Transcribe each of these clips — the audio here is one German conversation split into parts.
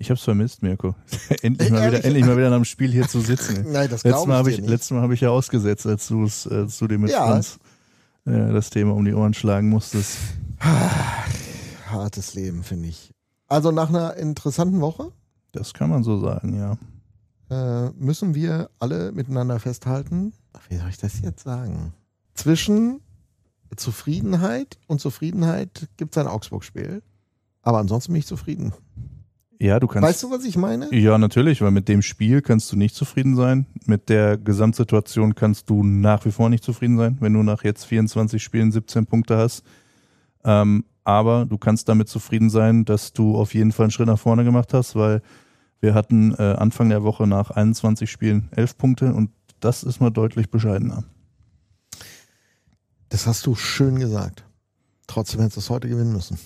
Ich hab's vermisst, Mirko. endlich mal wieder nach dem Spiel hier zu sitzen. Nein, das glaube ich dir nicht. Letztes Mal habe ich ja ausgesetzt, als du dir mit Franz das Thema um die Ohren schlagen musstest. Hartes Leben, finde ich. Also nach einer interessanten Woche? Das kann man so sagen, ja. Müssen wir alle miteinander festhalten, wie soll ich das jetzt sagen? Zwischen Zufriedenheit und Zufriedenheit gibt es ein Augsburg-Spiel. Aber ansonsten bin ich zufrieden. Ja, du kannst. Weißt du, was ich meine? Ja, natürlich, weil mit dem Spiel kannst du nicht zufrieden sein. Mit der Gesamtsituation kannst du nach wie vor nicht zufrieden sein, wenn du nach jetzt 24 Spielen 17 Punkte hast. Aber du kannst damit zufrieden sein, dass du auf jeden Fall einen Schritt nach vorne gemacht hast, weil wir hatten Anfang der Woche nach 21 Spielen 11 Punkte und das ist mal deutlich bescheidener. Das hast du schön gesagt. Trotzdem hättest du es heute gewinnen müssen.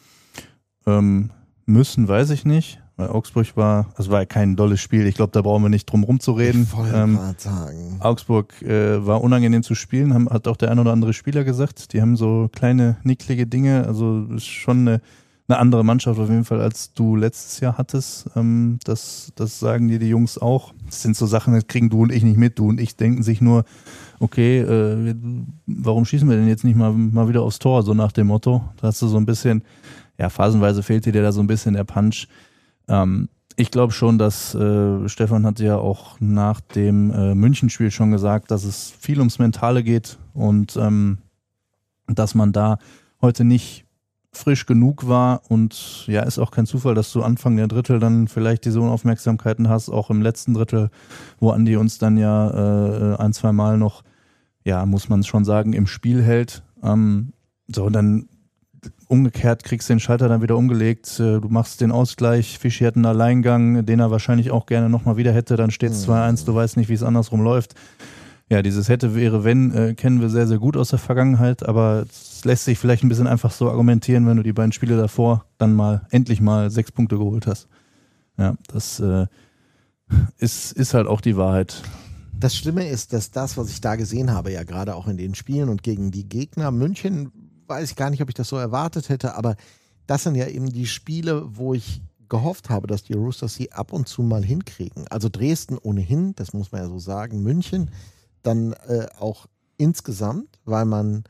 Müssen, weiß ich nicht, weil Augsburg war ja kein dolles Spiel. Ich glaube, da brauchen wir nicht drum rumzureden. Ich wollte gerade sagen. Augsburg war unangenehm zu spielen, hat auch der ein oder andere Spieler gesagt. Die haben so kleine, nicklige Dinge. Also ist schon eine andere Mannschaft auf jeden Fall, als du letztes Jahr hattest. Das sagen dir die Jungs auch. Das sind so Sachen, das kriegen du und ich nicht mit. Du und ich denken sich nur, okay, warum schießen wir denn jetzt nicht mal wieder aufs Tor, so nach dem Motto. Da hast du so ein bisschen, ja, phasenweise fehlt dir da so ein bisschen der Punch. Ich glaube schon, dass Stefan hat ja auch nach dem Münchenspiel schon gesagt, dass es viel ums Mentale geht und dass man da heute nicht frisch genug war und ja, ist auch kein Zufall, dass du Anfang der Drittel dann vielleicht diese Unaufmerksamkeiten hast, auch im letzten Drittel, wo Andi uns dann ja ein, zwei Mal noch, ja, muss man schon sagen, im Spiel hält. So, und dann umgekehrt kriegst du den Schalter dann wieder umgelegt, du machst den Ausgleich, Fischi hat einen Alleingang, den er wahrscheinlich auch gerne nochmal wieder hätte, dann steht es 2-1, du weißt nicht, wie es andersrum läuft. Ja, dieses hätte, wäre, wenn, kennen wir sehr, sehr gut aus der Vergangenheit, aber es lässt sich vielleicht ein bisschen einfach so argumentieren, wenn du die beiden Spiele davor dann endlich mal 6 Punkte geholt hast. Ja, das ist halt auch die Wahrheit. Das Schlimme ist, dass das, was ich da gesehen habe, ja gerade auch in den Spielen und gegen die Gegner, München, weiß ich gar nicht, ob ich das so erwartet hätte, aber das sind ja eben die Spiele, wo ich gehofft habe, dass die Roosters sie ab und zu mal hinkriegen. Also Dresden ohnehin, das muss man ja so sagen, München dann auch insgesamt, weil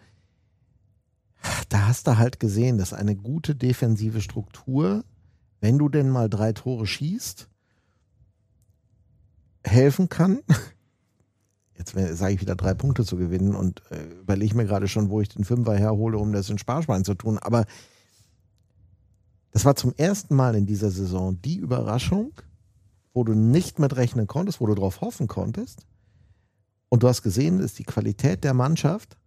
da hast du halt gesehen, dass eine gute defensive Struktur, wenn du denn mal 3 Tore schießt, helfen kann. Jetzt sage ich wieder 3 Punkte zu gewinnen und überlege mir gerade schon, wo ich den Fünfer herhole, um das in Sparschwein zu tun. Aber das war zum ersten Mal in dieser Saison die Überraschung, wo du nicht mit rechnen konntest, wo du drauf hoffen konntest. Und du hast gesehen, dass die Qualität der Mannschaft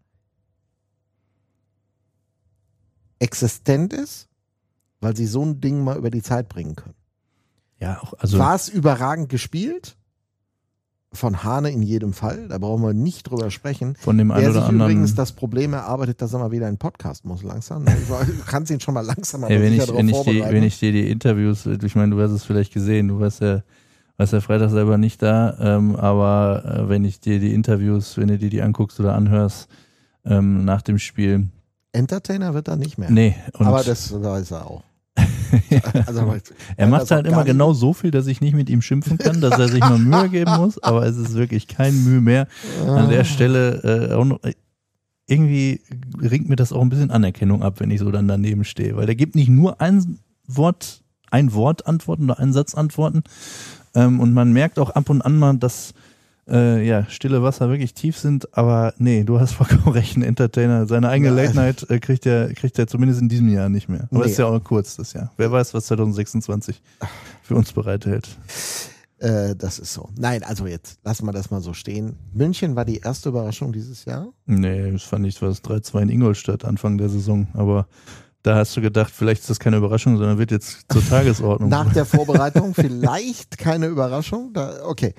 existent ist, weil sie so ein Ding mal über die Zeit bringen können. Ja, auch, also war es überragend gespielt? Von Hane in jedem Fall, da brauchen wir nicht drüber sprechen. Von dem einen oder anderen. Übrigens das Problem erarbeitet, dass er mal wieder einen Podcast muss langsam. Du kannst ihn schon mal langsam aber wenn sicher darauf vorbereiten. Wenn ich dir die Interviews, ich meine, du hast es vielleicht gesehen, du warst ja Freitag selber nicht da, aber wenn ich dir die Interviews, wenn du dir die anguckst oder anhörst nach dem Spiel. Entertainer wird er nicht mehr. Nee. Aber das weiß er auch. Also, er macht halt immer genau so viel, dass ich nicht mit ihm schimpfen kann, dass er sich mal Mühe geben muss, aber es ist wirklich kein Mühe mehr. An der Stelle auch noch, irgendwie ringt mir das auch ein bisschen Anerkennung ab, wenn ich so dann daneben stehe, weil der gibt nicht nur ein Wort Antworten oder einen Satz Antworten und man merkt auch ab und an mal, dass stille Wasser wirklich tief sind, aber nee, du hast vollkommen recht, ein Entertainer. Seine eigene Late Night kriegt er zumindest in diesem Jahr nicht mehr. Aber ist ja auch kurz, das Jahr. Wer weiß, was 2026 für uns bereithält. Das ist so. Nein, also jetzt lassen wir das mal so stehen. München war die erste Überraschung dieses Jahr? Nee, das fand ich, war es 3-2 in Ingolstadt Anfang der Saison, aber da hast du gedacht, vielleicht ist das keine Überraschung, sondern wird jetzt zur Tagesordnung. Nach der Vorbereitung vielleicht keine Überraschung. Okay.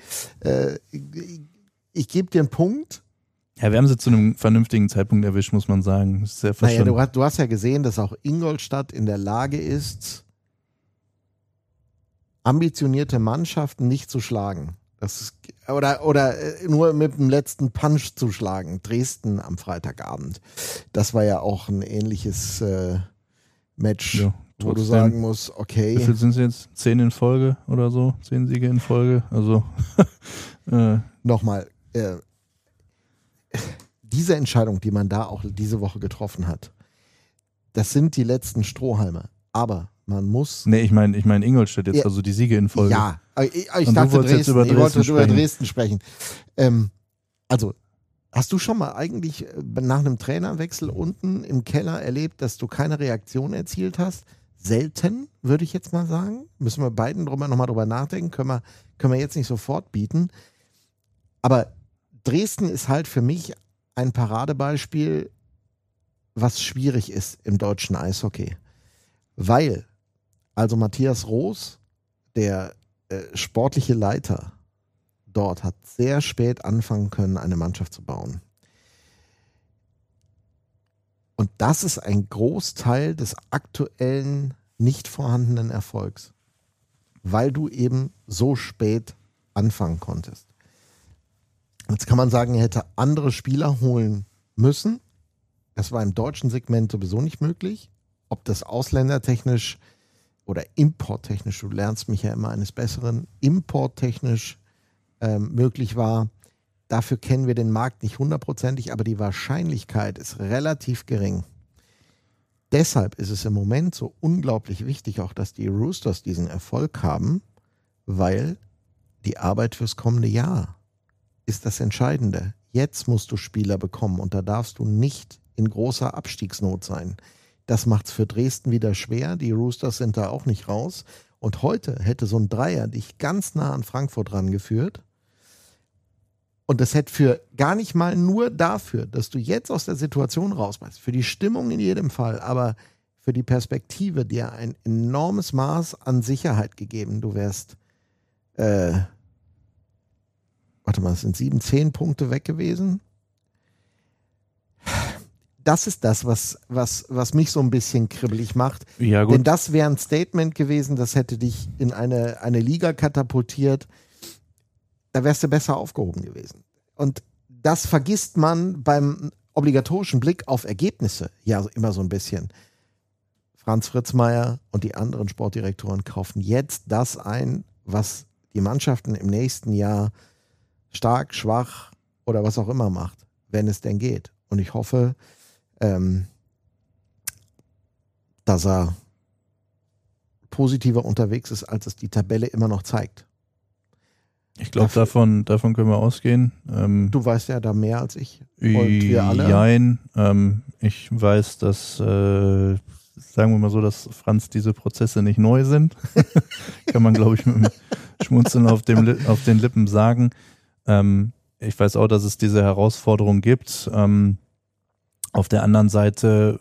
Ich gebe dir einen Punkt. Ja, wir haben sie zu einem vernünftigen Zeitpunkt erwischt, muss man sagen. Das ist ja fast du hast ja gesehen, dass auch Ingolstadt in der Lage ist, ambitionierte Mannschaften nicht zu schlagen. Oder nur mit dem letzten Punch zu schlagen. Dresden am Freitagabend. Das war ja auch ein ähnliches Match. Ja, wo du sagen musst, okay. Wie viel sind es jetzt? 10 in Folge oder so? 10 Siege in Folge? Also nochmal, diese Entscheidung, die man da auch diese Woche getroffen hat, das sind die letzten Strohhalme. Aber man muss... Nee, ich meine Ingolstadt jetzt, also die Siege in Folge. Ja, ich dachte Dresden. Ich wollte über Dresden sprechen. Also, hast du schon mal eigentlich nach einem Trainerwechsel unten im Keller erlebt, dass du keine Reaktion erzielt hast? Selten, würde ich jetzt mal sagen. Müssen wir beiden nochmal drüber nachdenken. Können wir jetzt nicht sofort bieten. Aber Dresden ist halt für mich ein Paradebeispiel, was schwierig ist im deutschen Eishockey. Weil, also Matthias Roos, der sportliche Leiter dort, hat sehr spät anfangen können, eine Mannschaft zu bauen. Und das ist ein Großteil des aktuellen nicht vorhandenen Erfolgs, weil du eben so spät anfangen konntest. Jetzt kann man sagen, er hätte andere Spieler holen müssen. Das war im deutschen Segment sowieso nicht möglich. Ob das ausländertechnisch oder importtechnisch, du lernst mich ja immer eines Besseren, importtechnisch möglich war, dafür kennen wir den Markt nicht hundertprozentig, aber die Wahrscheinlichkeit ist relativ gering. Deshalb ist es im Moment so unglaublich wichtig, auch dass die Roosters diesen Erfolg haben, weil die Arbeit fürs kommende Jahr ist das Entscheidende. Jetzt musst du Spieler bekommen und da darfst du nicht in großer Abstiegsnot sein. Das macht es für Dresden wieder schwer. Die Roosters sind da auch nicht raus. Und heute hätte so ein Dreier dich ganz nah an Frankfurt rangeführt. Und das hätte für gar nicht mal nur dafür, dass du jetzt aus der Situation rausbeißt, für die Stimmung in jedem Fall, aber für die Perspektive dir ein enormes Maß an Sicherheit gegeben. Du wärst, es sind 7, 10 Punkte weg gewesen. Das ist das, was mich so ein bisschen kribbelig macht. Ja, gut. Denn das wäre ein Statement gewesen, das hätte dich in eine Liga katapultiert. Da wärst du besser aufgehoben gewesen. Und das vergisst man beim obligatorischen Blick auf Ergebnisse ja immer so ein bisschen. Franz Fritzmeier und die anderen Sportdirektoren kaufen jetzt das ein, was die Mannschaften im nächsten Jahr stark, schwach oder was auch immer macht, wenn es denn geht. Und ich hoffe, dass er positiver unterwegs ist, als es die Tabelle immer noch zeigt. Ich glaube, davon können wir ausgehen. Du weißt ja da mehr als ich und wir alle. Jein. Ich weiß, dass, sagen wir mal so, dass Franz diese Prozesse nicht neu sind. Kann man, glaube ich, mit dem Schmunzeln auf den Lippen sagen. Ich weiß auch, dass es diese Herausforderung gibt. Auf der anderen Seite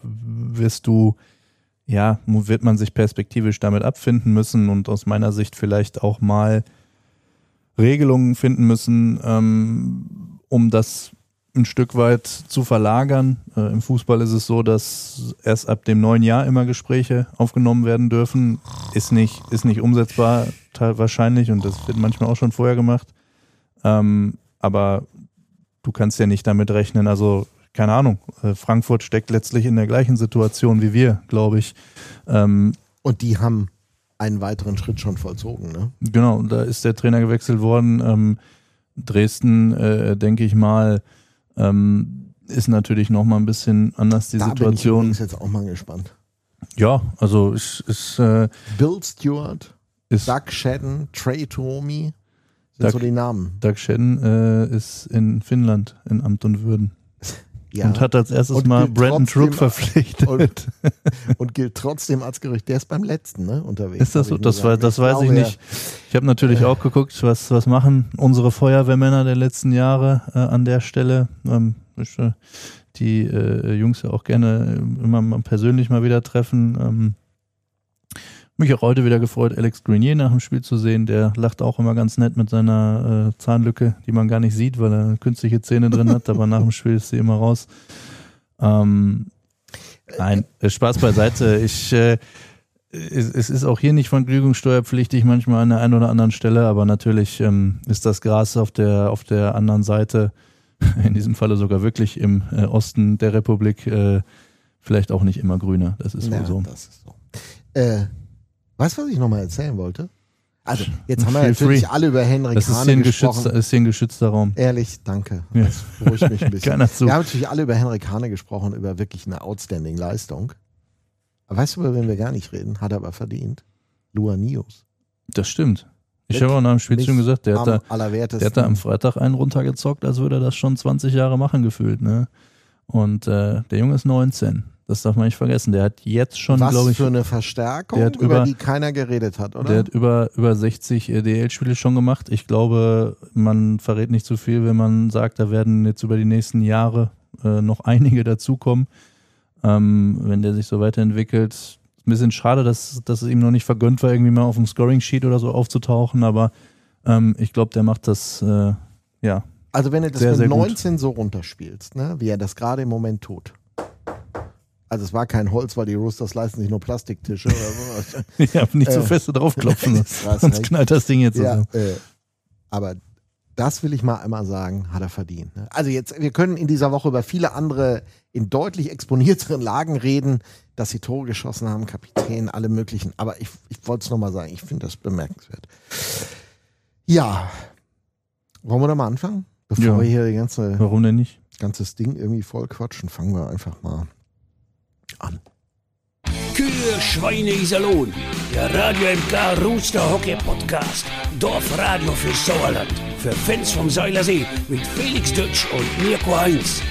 wird man sich perspektivisch damit abfinden müssen und aus meiner Sicht vielleicht auch mal Regelungen finden müssen, um das ein Stück weit zu verlagern. Im Fußball ist es so, dass erst ab dem neuen Jahr immer Gespräche aufgenommen werden dürfen. Ist nicht umsetzbar wahrscheinlich und das wird manchmal auch schon vorher gemacht. Aber du kannst ja nicht damit rechnen, also keine Ahnung, Frankfurt steckt letztlich in der gleichen Situation wie wir, glaube ich. Und die haben einen weiteren Schritt schon vollzogen, ne? Genau, da ist der Trainer gewechselt worden. Dresden, denke ich mal, ist natürlich nochmal ein bisschen anders die Situation. Da bin ich übrigens jetzt auch mal gespannt. Ja, also ist Bill Stewart, Doug Shedden, Trey Tuomi sind so die Namen. Doug Shedden ist in Finnland in Amt und Würden. Ja. Und hat als erstes mal Brandon Truk verpflichtet. Und gilt trotzdem als Gerücht. Der ist beim letzten, ne, unterwegs. Ist das so? Das weiß ich nicht. Ich habe natürlich auch geguckt, was machen unsere Feuerwehrmänner der letzten Jahre an der Stelle. Die Jungs ja auch gerne immer mal persönlich mal wieder treffen. Mich auch heute wieder gefreut, Alex Grenier nach dem Spiel zu sehen. Der lacht auch immer ganz nett mit seiner Zahnlücke, die man gar nicht sieht, weil er künstliche Zähne drin hat, aber nach dem Spiel ist sie immer raus. Nein, Spaß beiseite. Es ist auch hier nicht vergnügungssteuerpflichtig manchmal an der einen oder anderen Stelle, aber natürlich ist das Gras auf der anderen Seite, in diesem Falle sogar wirklich im Osten der Republik, vielleicht auch nicht immer grüner. Das ist wohl so. Das ist so. Weißt du, was ich nochmal erzählen wollte? Also, jetzt haben wir natürlich alle über Henrik Hane gesprochen. Das ist hier ein geschützter Raum. Ehrlich, danke. Das beruhigt mich ein bisschen. Keiner zu. Wir haben natürlich alle über Henrik Hane gesprochen, über wirklich eine outstanding Leistung. Aber weißt du, über wen wir gar nicht reden? Hat er aber verdient. Luan Nios. Das stimmt. Ich habe auch nach dem Spiel schon gesagt, der hat da am Freitag einen runtergezockt, als würde er das schon 20 Jahre machen gefühlt. Ne? Und der Junge ist 19. Das darf man nicht vergessen. Der hat jetzt schon, glaube ich... Was für eine Verstärkung, über die keiner geredet hat, oder? Der hat über 60 DL-Spiele schon gemacht. Ich glaube, man verrät nicht zu viel, wenn man sagt, da werden jetzt über die nächsten Jahre noch einige dazukommen. Wenn der sich so weiterentwickelt. Ist ein bisschen schade, dass es ihm noch nicht vergönnt war, irgendwie mal auf dem Scoring-Sheet oder so aufzutauchen, aber ich glaube, der macht das, ja. Also wenn du das sehr, mit sehr 19 gut so runterspielst, ne, wie er das gerade im Moment tut. Also es war kein Holz, weil die Roosters leisten sich nur Plastiktische oder so. Ich habe nicht so fest draufklopfen, sonst knallt das Ding jetzt zusammen. Ja, aber das will ich mal einmal sagen, hat er verdient. Ne? Also jetzt, wir können in dieser Woche über viele andere in deutlich exponierteren Lagen reden, dass sie Tore geschossen haben, Kapitän, alle möglichen. Aber ich wollte es nochmal sagen, ich finde das bemerkenswert. Ja, wollen wir da mal anfangen? Bevor wir hier die Warum denn nicht? Ganzes Ding irgendwie voll quatschen, fangen wir einfach mal an. Kühe, Schweine, Iserlohn. Der Radio MK Rooster Hockey Podcast. Dorfradio für Sauerland. Für Fans vom Seilersee mit Felix Dutsch und Mirko Heinz.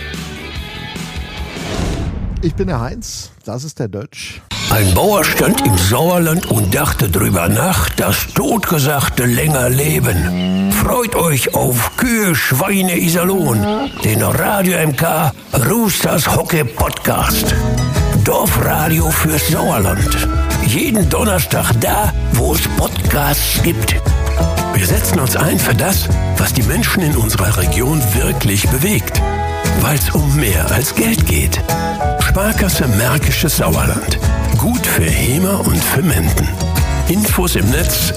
Ich bin der Heinz, das ist der Dutsch. Ein Bauer stand im Sauerland und dachte drüber nach, das Totgesagte länger leben. Freut euch auf Kühe, Schweine, Iserlohn, den Radio MK Roosters Hockey Podcast. Dorfradio fürs Sauerland. Jeden Donnerstag da, wo es Podcasts gibt. Wir setzen uns ein für das, was die Menschen in unserer Region wirklich bewegt. Weil es um mehr als Geld geht. Sparkasse Märkisches Sauerland. Gut für Hemer und für Menden. Infos im Netz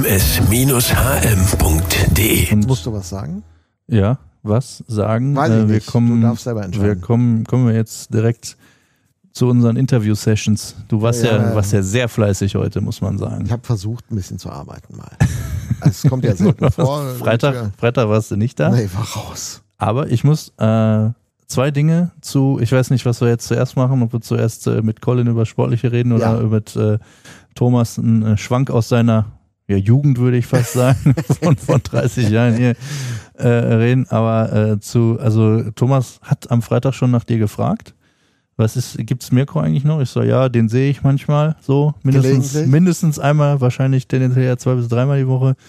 sms-hm.de. Musst du was sagen? Ja, was sagen? Weiß ich nicht. Du darfst selber entscheiden. Kommen wir jetzt direkt zu unseren Interview-Sessions. Du warst warst ja sehr fleißig heute, muss man sagen. Ich habe versucht, ein bisschen zu arbeiten mal. Also es kommt ja selten vor. Freitag warst du nicht da? Nee, war raus. Aber ich muss zwei Dinge ich weiß nicht, was wir jetzt zuerst machen, ob wir zuerst mit Colin über Sportliche reden oder mit Thomas einen Schwank aus seiner Jugend, würde ich fast sagen, von 30 Jahren hier reden. Aber Thomas hat am Freitag schon nach dir gefragt. Gibt's Mirko eigentlich noch? Ich so, ja, den sehe ich manchmal so, mindestens einmal, wahrscheinlich tendenziell ja 2 bis 3 Mal die Woche.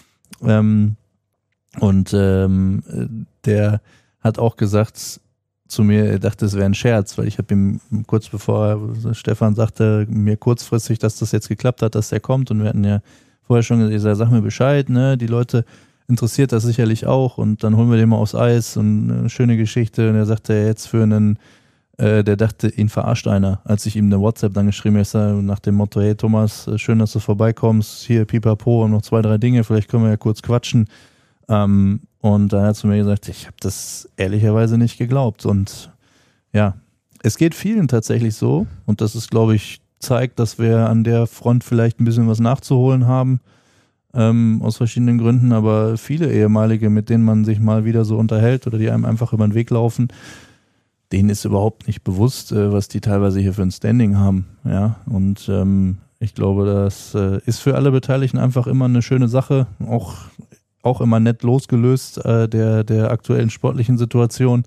Der hat auch gesagt zu mir, er dachte, es wäre ein Scherz, weil ich habe ihm kurz bevor Stefan sagte mir kurzfristig, dass das jetzt geklappt hat, dass der kommt, und wir hatten ja vorher schon gesagt, sag mir Bescheid, ne, die Leute interessiert das sicherlich auch, und dann holen wir den mal aufs Eis und eine schöne Geschichte, und er sagte jetzt der dachte, ihn verarscht einer, als ich ihm eine WhatsApp dann geschrieben habe, nach dem Motto, hey Thomas, schön, dass du vorbeikommst, hier pipapo und noch 2, 3 Dinge, vielleicht können wir ja kurz quatschen. Und dann hat er zu mir gesagt, ich habe das ehrlicherweise nicht geglaubt. Und ja, es geht vielen tatsächlich so, und das ist, glaube ich, zeigt, dass wir an der Front vielleicht ein bisschen was nachzuholen haben, aus verschiedenen Gründen, aber viele ehemalige, mit denen man sich mal wieder so unterhält oder die einem einfach über den Weg laufen, denen ist überhaupt nicht bewusst, was die teilweise hier für ein Standing haben. Ja, und ich glaube, das ist für alle Beteiligten einfach immer eine schöne Sache, auch immer nett losgelöst der aktuellen sportlichen Situation.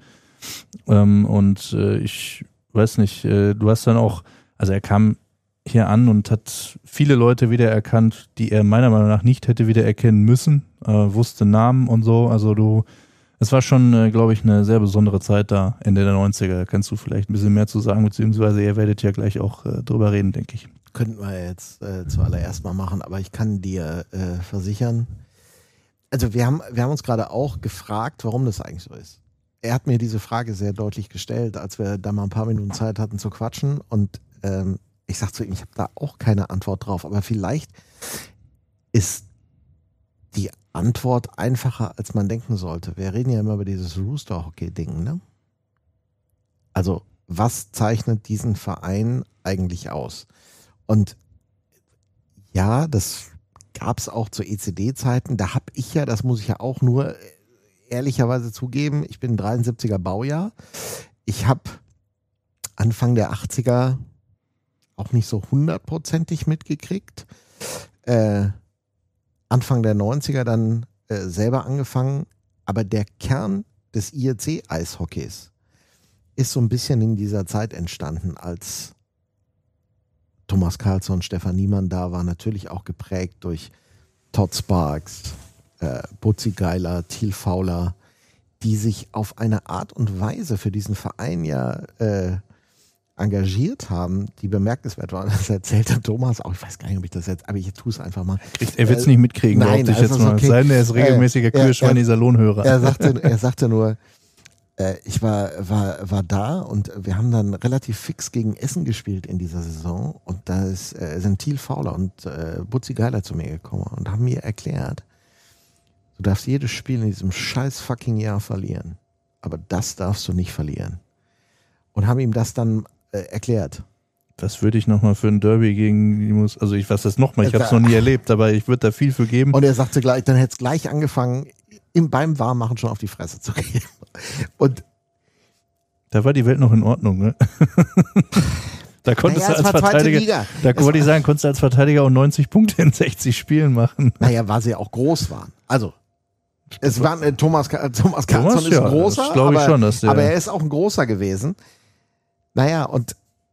Ich weiß nicht, du hast dann auch, also er kam hier an und hat viele Leute wiedererkannt, die er meiner Meinung nach nicht hätte wiedererkennen müssen, wusste Namen und so, also es war schon, glaube ich, eine sehr besondere Zeit da, Ende der 90er. Da kannst du vielleicht ein bisschen mehr zu sagen, beziehungsweise ihr werdet ja gleich auch drüber reden, denke ich. Könnten wir jetzt zuallererst mal machen, aber ich kann dir versichern, also wir haben uns gerade auch gefragt, warum das eigentlich so ist. Er hat mir diese Frage sehr deutlich gestellt, als wir da mal ein paar Minuten Zeit hatten zu quatschen, und ich sag zu ihm, ich habe da auch keine Antwort drauf, aber vielleicht ist die Antwort einfacher, als man denken sollte. Wir reden ja immer über dieses Rooster-Hockey-Ding, ne? Also, was zeichnet diesen Verein eigentlich aus? Und ja, das gab es auch zu ECD-Zeiten. Da habe ich ja, das muss ich ja auch nur ehrlicherweise zugeben, ich bin 73er Baujahr. Ich habe Anfang der 80er auch nicht so 100%ig mitgekriegt. Anfang der 90er dann selber angefangen. Aber der Kern des IRC-Eishockeys ist so ein bisschen in dieser Zeit entstanden, als Thomas Karlsson, Stefan Niemann da war, natürlich auch geprägt durch Todd Sparks, Butzi Geiler, Thiel Fauler, die sich auf eine Art und Weise für diesen Verein ja engagiert haben, die bemerkenswert waren. Das erzählte Thomas auch, ich weiß gar nicht, ob ich das jetzt, aber ich tue es einfach mal. Er wird es nicht mitkriegen, nein, ich jetzt mal. Okay. Sein, er ist regelmäßiger Kirschwein-Iserlohn-Hörer. Er sagte nur, ich war da und wir haben dann relativ fix gegen Essen gespielt in dieser Saison und da sind Thiel Fauler und Butzi Geiler zu mir gekommen und haben mir erklärt, du darfst jedes Spiel in diesem scheiß fucking Jahr verlieren, aber das darfst du nicht verlieren. Und haben ihm das dann erklärt. Das würde ich nochmal für ein Derby gegen, also ich weiß das nochmal, ich habe es noch nie erlebt, aber ich würde da viel für geben. Und er sagte gleich, dann hätte es gleich angefangen, beim Warmmachen schon auf die Fresse zu gehen. Und da war die Welt noch in Ordnung, ne? Da konntest du als Verteidiger, wollte ich sagen, konntest du als Verteidiger auch 90 Punkte in 60 Spielen machen. Naja, weil sie auch groß waren. Also, es war Thomas Karlsson ist ein großer, aber er ist auch ein großer gewesen. Naja, und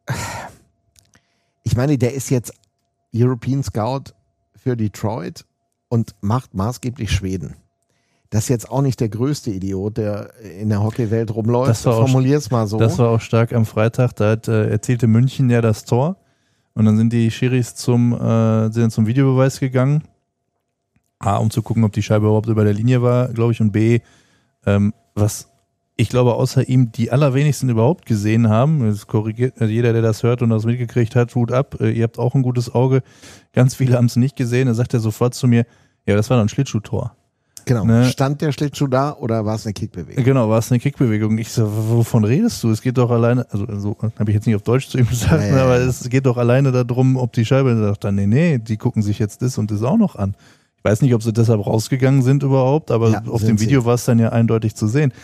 ich meine, der ist jetzt European Scout für Detroit und macht maßgeblich Schweden. Das ist jetzt auch nicht der größte Idiot, der in der Hockeywelt rumläuft. Formulier's mal so. Das war auch stark am Freitag. Da erzielte München ja das Tor. Und dann sind die Schiris zum Videobeweis gegangen. A, um zu gucken, ob die Scheibe überhaupt über der Linie war, glaube ich. Und B, was ich glaube, außer ihm die allerwenigsten überhaupt gesehen haben. Das korrigiert jeder, der das hört und das mitgekriegt hat, Hut ab. Ihr habt auch ein gutes Auge. Ganz viele haben es nicht gesehen. Da sagt er sofort zu mir, ja, das war dann ein Schlittschuhtor. Genau. Ne? Stand der Schlittschuh da oder war es eine Kickbewegung? Genau, war es eine Kickbewegung. Ich so, wovon redest du? Es geht doch alleine, also so habe ich jetzt nicht auf Deutsch zu ihm gesagt, ja. Aber es geht doch alleine darum, ob die Scheibe, da sagt er, nee, die gucken sich jetzt das und das auch noch an. Ich weiß nicht, ob sie deshalb rausgegangen sind überhaupt, aber ja, auf dem Video war es dann ja eindeutig zu sehen.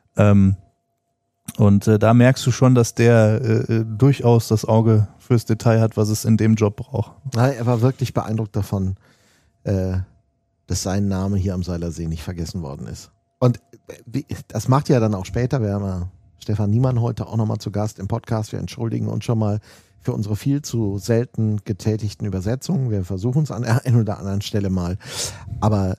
Und da merkst du schon, dass der durchaus das Auge fürs Detail hat, was es in dem Job braucht. Ja, er war wirklich beeindruckt davon, dass sein Name hier am Seilersee nicht vergessen worden ist. Und das macht ja dann auch später, wir haben ja Stefan Niemann heute auch nochmal zu Gast im Podcast, wir entschuldigen uns schon mal für unsere viel zu selten getätigten Übersetzungen, wir versuchen es an der einen oder anderen Stelle mal, aber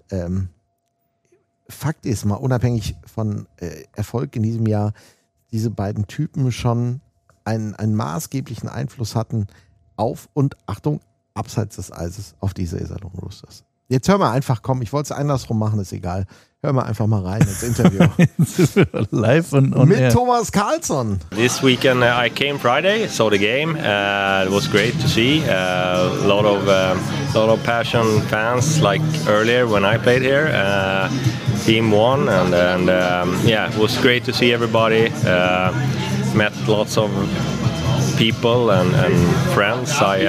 Fakt ist mal, unabhängig von Erfolg in diesem Jahr, diese beiden Typen schon einen maßgeblichen Einfluss hatten auf und, Achtung, abseits des Eises auf diese Iserlohn Roosters. Jetzt hör mal einfach, komm, ich wollte es andersrum machen, ist egal. Hör mal einfach mal rein ins Interview. Live on mit air. Thomas Karlsson. This weekend I came Friday, saw the game. It was great to see. A lot of passion fans like earlier when I played here. Team won and yeah, it was great to see everybody. Met lots of people and friends.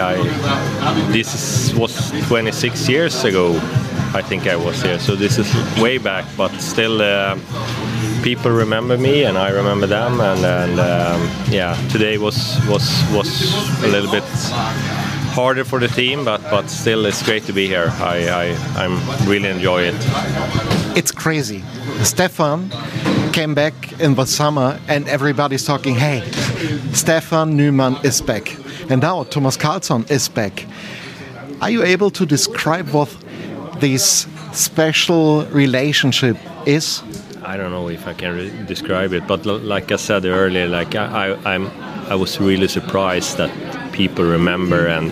This was 26 years ago. I think I was here, so this is way back, but still people remember me and I remember them, and yeah, today was a little bit harder for the team, but still it's great to be here. I'm really enjoy it. It's crazy. Stefan came back in the summer and everybody's talking, hey, Stefan Nyman is back. And now Thomas Karlsson is back. Are you able to describe what this special relationship is? I don't know if I can describe it, but like I said earlier, like I was really surprised that people remember and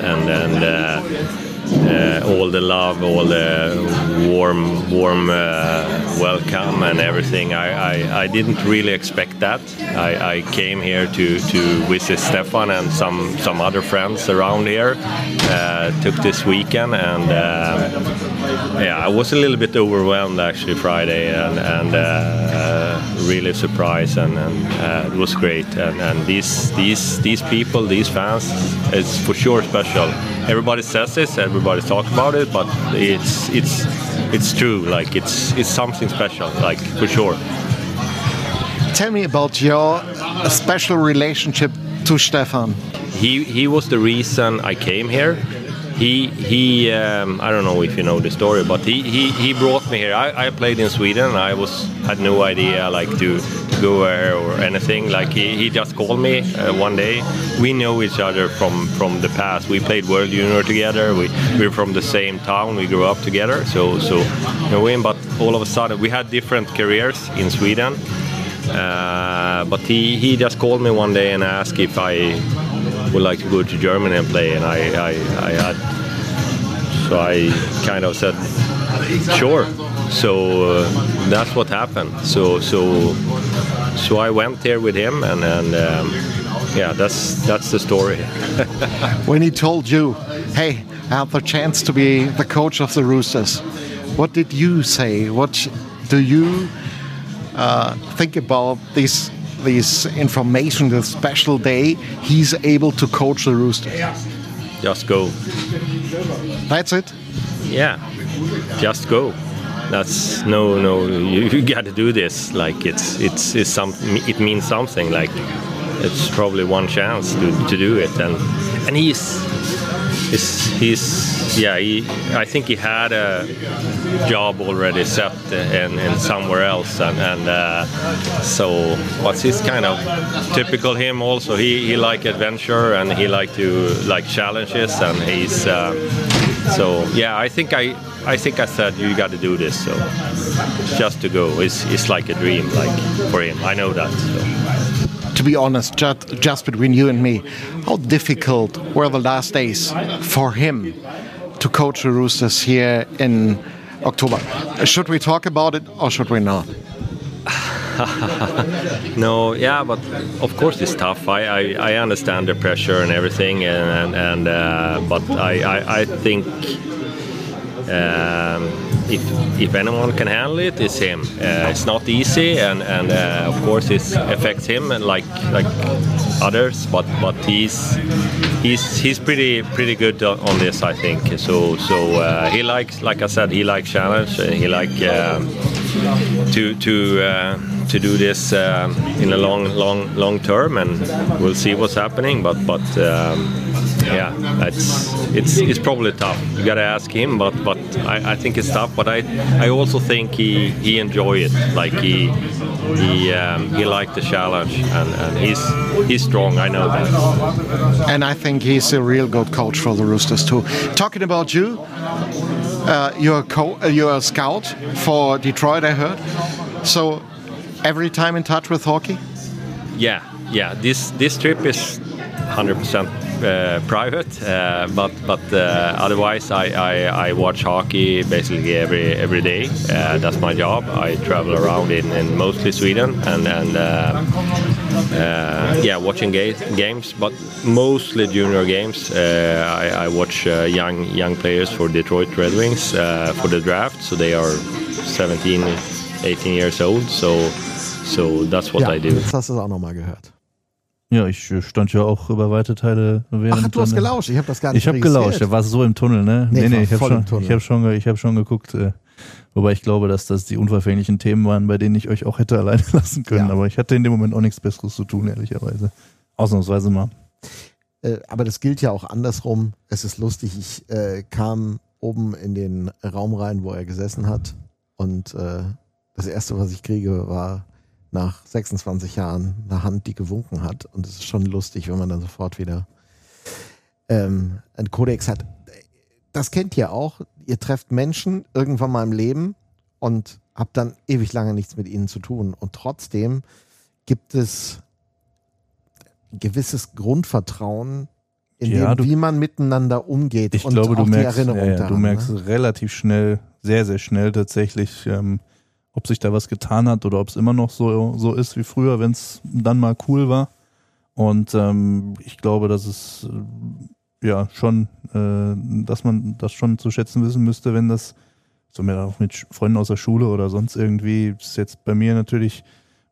all the love, all the warm welcome and everything. I didn't really expect that. I came here to visit Stefan and some other friends around here. Took this weekend and yeah, I was a little bit overwhelmed actually Friday and really surprised, and it was great. And these people, these fans, it's for sure special. Everybody says this, everybody talks about it, but it's true. Like it's something special, like for sure. Tell me about your special relationship to Stefan. He was the reason I came here. He I don't know if you know the story, but he brought me here. I played in Sweden. I had no idea like to go there or anything. Like he just called me one day. We know each other from the past. We played World Junior together. We're from the same town. We grew up together. So no win. But all of a sudden we had different careers in Sweden. But he just called me one day and asked if I would like to go to Germany and play, and so I kind of said sure. So that's what happened. So I went there with him, and yeah, that's the story. When he told you, "Hey, I have the chance to be the coach of the Roosters," what did you say? What do you think about this information, this special day he's able to coach the Roosters? Just go. That's it? Yeah, just go. That's no. You got to do this. Like it's something. It means something. Like it's probably one chance to do it. And he's yeah. I think he had a job already set in somewhere else, and so what's his kind of typical him also. He like adventure, and he like to like challenges, and he's so yeah. I think I said you got to do this. So just to go it's like a dream, like for him. I know that. So. To be honest, just between you and me, how difficult were the last days for him to coach the Roosters here in October? Should we talk about it or should we not? No, yeah, but of course it's tough. I understand the pressure and everything, and but I think if anyone can handle it, it's him. It's not easy, and of course it affects him like others. But he's pretty good on this, I think. So he likes, like I said, he likes challenge. He likes to do this in a long term, and we'll see what's happening. But yeah, it's probably tough. You gotta ask him, but I think it's tough. But I also think he enjoy it. Like he liked the challenge, and he's strong. I know that. And I think he's a real good coach for the Roosters too. Talking about you, you're a scout for Detroit, I heard. So every time in touch with hockey? Yeah. This trip is 100% private, but otherwise I watch hockey basically every day. That's my job. I travel around in mostly Sweden and watching games, but mostly junior games. I watch young players for Detroit Red Wings for the draft, so they are 17, 18 years old. So that's what I do. Jetzt hast du es auch nochmal gehört. Ja, ich stand ja auch über weite Teile während. Ach, du hast gelauscht, ich habe das gar nicht registriert. Ich habe gelauscht, der war so im Tunnel, ne? Nee, ich habe schon geguckt. Wobei ich glaube, dass das die unverfänglichen Themen waren, bei denen ich euch auch hätte alleine lassen können. Ja. Aber ich hatte in dem Moment auch nichts Besseres zu tun, ehrlicherweise. Ausnahmsweise mal. Aber das gilt ja auch andersrum. Es ist lustig, ich kam oben in den Raum rein, wo er gesessen hat. Und das Erste, was ich kriege, war nach 26 Jahren eine Hand, die gewunken hat. Und es ist schon lustig, wenn man dann sofort wieder einen Kodex hat. Das kennt ihr auch. Ihr trefft Menschen irgendwann mal im Leben und habt dann ewig lange nichts mit ihnen zu tun. Und trotzdem gibt es ein gewisses Grundvertrauen in dem, wie man miteinander umgeht. Ich glaube, du merkst relativ schnell, sehr, sehr schnell tatsächlich, ob sich da was getan hat oder ob es immer noch so ist wie früher, wenn es dann mal cool war. Und ich glaube, dass es schon, dass man das schon zu schätzen wissen müsste, wenn das so auch mit Freunden aus der Schule oder sonst irgendwie, ist jetzt bei mir natürlich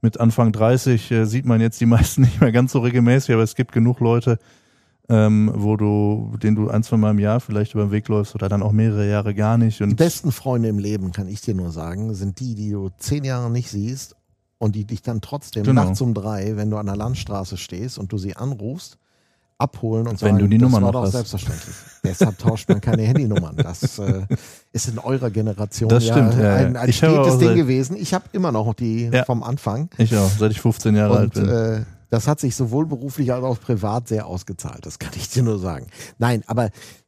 mit Anfang 30 sieht man jetzt die meisten nicht mehr ganz so regelmäßig, aber es gibt genug Leute, denen du 1-2 Mal im Jahr vielleicht über den Weg läufst oder dann auch mehrere Jahre gar nicht. Und die besten Freunde im Leben, kann ich dir nur sagen, sind die du 10 Jahre nicht siehst und die dich dann trotzdem nachts um 3, wenn du an der Landstraße stehst und du sie anrufst, abholen und sagen, wenn du die Nummer das war noch doch hast. Selbstverständlich. Deshalb tauscht man keine Handynummern. Das ist in eurer Generation Das stimmt, ein stetes Ding seit- gewesen. Ich habe immer noch die vom Anfang. Ich auch, seit ich 15 Jahre alt bin. Und das hat sich sowohl beruflich als auch privat sehr ausgezahlt. Das kann ich dir nur sagen. Nein, aber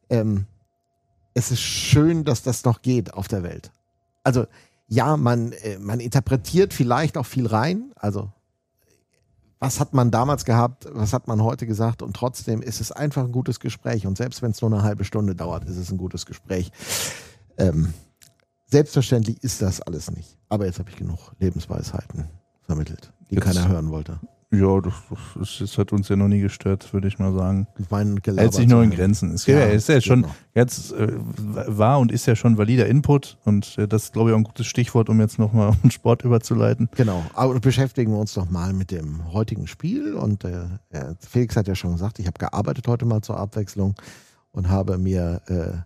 es ist schön, dass das noch geht auf der Welt. Also ja, man interpretiert vielleicht auch viel rein. Also was hat man damals gehabt, was hat man heute gesagt und trotzdem ist es einfach ein gutes Gespräch und selbst wenn es nur eine halbe Stunde dauert, ist es ein gutes Gespräch. Selbstverständlich ist das alles nicht. Aber jetzt habe ich genug Lebensweisheiten vermittelt, die keiner hören wollte. Ja, das hat uns ja noch nie gestört, würde ich mal sagen. Hält Hält sich nur in Grenzen. Ist ja schon jetzt war und ist ja schon valider Input und das ist, glaube ich, auch ein gutes Stichwort, um jetzt nochmal auf den Sport überzuleiten. Genau, aber beschäftigen wir uns doch mal mit dem heutigen Spiel und Felix hat ja schon gesagt, ich habe gearbeitet heute mal zur Abwechslung und habe mir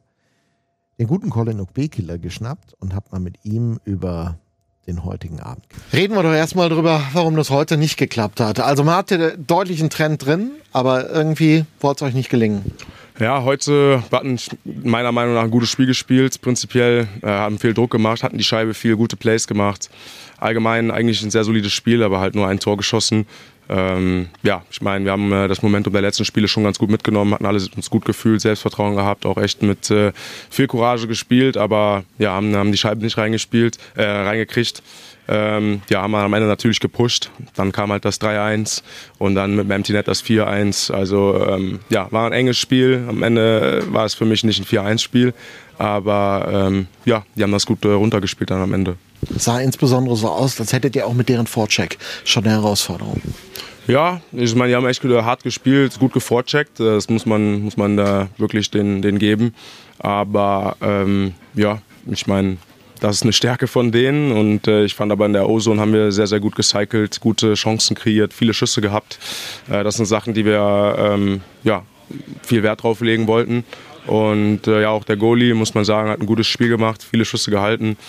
den guten Colin Ukbekele geschnappt und habe mal mit ihm über den heutigen Abend. Reden wir doch erstmal drüber, warum das heute nicht geklappt hat. Also man hatte deutlich einen Trend drin, aber irgendwie wollte es euch nicht gelingen. Ja, heute hatten meiner Meinung nach ein gutes Spiel gespielt. Prinzipiell haben viel Druck gemacht, hatten die Scheibe, viele gute Plays gemacht. Allgemein eigentlich ein sehr solides Spiel, aber halt nur ein Tor geschossen. Ich meine, wir haben das Momentum der letzten Spiele schon ganz gut mitgenommen, hatten alle uns gut gefühlt, Selbstvertrauen gehabt, auch echt mit viel Courage gespielt, aber ja, haben die Scheibe nicht reingekriegt. Haben wir am Ende natürlich gepusht. Dann kam halt das 3-1 und dann mit dem Empty Net das 4-1. Also war ein enges Spiel. Am Ende war es für mich nicht ein 4-1-Spiel, aber die haben das gut runtergespielt dann am Ende. Es sah insbesondere so aus, als hättet ihr auch mit deren Vorcheck schon eine Herausforderung. Ja, ich meine, die haben echt hart gespielt, gut gevorcheckt. Das muss man da wirklich den geben. Aber ich meine, das ist eine Stärke von denen und ich fand aber in der O-Zone haben wir sehr, sehr gut gecycelt, gute Chancen kreiert, viele Schüsse gehabt. Das sind Sachen, die wir viel Wert drauf legen wollten. Und auch der Goalie, muss man sagen, hat ein gutes Spiel gemacht, viele Schüsse gehalten.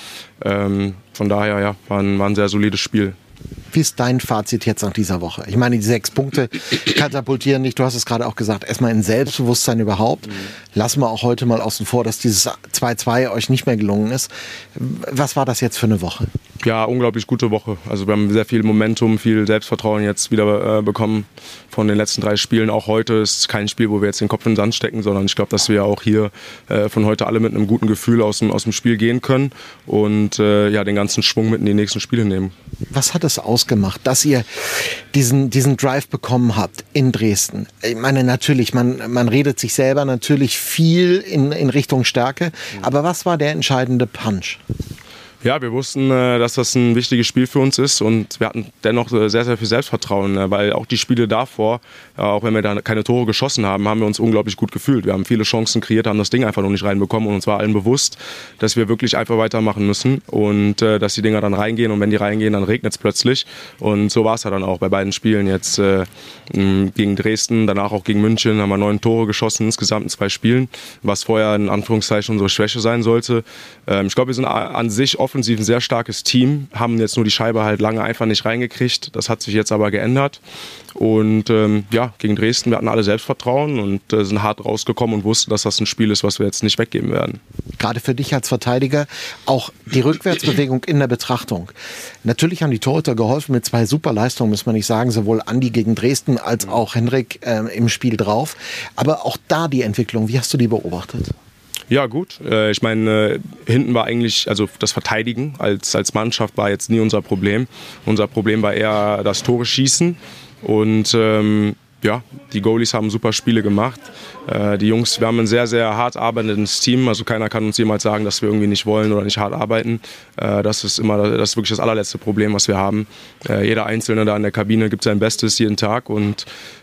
Von daher war ein sehr solides Spiel. Wie ist dein Fazit jetzt nach dieser Woche? Ich meine, die 6 Punkte katapultieren nicht, du hast es gerade auch gesagt, erstmal in Selbstbewusstsein überhaupt. Lassen wir auch heute mal außen vor, dass dieses 2-2 euch nicht mehr gelungen ist. Was war das jetzt für eine Woche? Ja, unglaublich gute Woche. Also wir haben sehr viel Momentum, viel Selbstvertrauen jetzt wieder bekommen von den letzten 3 Spielen. Auch heute ist kein Spiel, wo wir jetzt den Kopf in den Sand stecken, sondern ich glaube, dass wir auch hier von heute alle mit einem guten Gefühl aus dem Spiel gehen können und den ganzen Schwung mit in die nächsten Spiele nehmen. Was hat es ausgemacht, dass ihr diesen Drive bekommen habt in Dresden? Ich meine, natürlich, man redet sich selber natürlich viel in Richtung Stärke, aber was war der entscheidende Punch? Ja, wir wussten, dass das ein wichtiges Spiel für uns ist und wir hatten dennoch sehr, sehr viel Selbstvertrauen, weil auch die Spiele davor, auch wenn wir da keine Tore geschossen haben, haben wir uns unglaublich gut gefühlt. Wir haben viele Chancen kreiert, haben das Ding einfach noch nicht reinbekommen und uns war allen bewusst, dass wir wirklich einfach weitermachen müssen und dass die Dinger dann reingehen und wenn die reingehen, dann regnet es plötzlich und so war es ja dann auch bei beiden Spielen jetzt gegen Dresden, danach auch gegen München haben wir 9 Tore geschossen, insgesamt in 2 Spielen, was vorher in Anführungszeichen unsere Schwäche sein sollte. Ich glaube, wir sind an sich offensiv ein sehr starkes Team, haben jetzt nur die Scheibe halt lange einfach nicht reingekriegt. Das hat sich jetzt aber geändert. Und gegen Dresden, wir hatten alle Selbstvertrauen und sind hart rausgekommen und wussten, dass das ein Spiel ist, was wir jetzt nicht weggeben werden. Gerade für dich als Verteidiger auch die Rückwärtsbewegung in der Betrachtung. Natürlich haben die Torhüter geholfen mit 2 Superleistungen, muss man nicht sagen, sowohl Andi gegen Dresden als auch Henrik im Spiel drauf. Aber auch da die Entwicklung, wie hast du die beobachtet? Ja, gut. Ich meine, hinten war eigentlich, also das Verteidigen als Mannschaft war jetzt nie unser Problem. Unser Problem war eher das Tore schießen. Und die Goalies haben super Spiele gemacht. Die Jungs, wir haben ein sehr, sehr hart arbeitendes Team. Also keiner kann uns jemals sagen, dass wir irgendwie nicht wollen oder nicht hart arbeiten. Das ist wirklich das allerletzte Problem, was wir haben. Jeder Einzelne da in der Kabine gibt sein Bestes jeden Tag und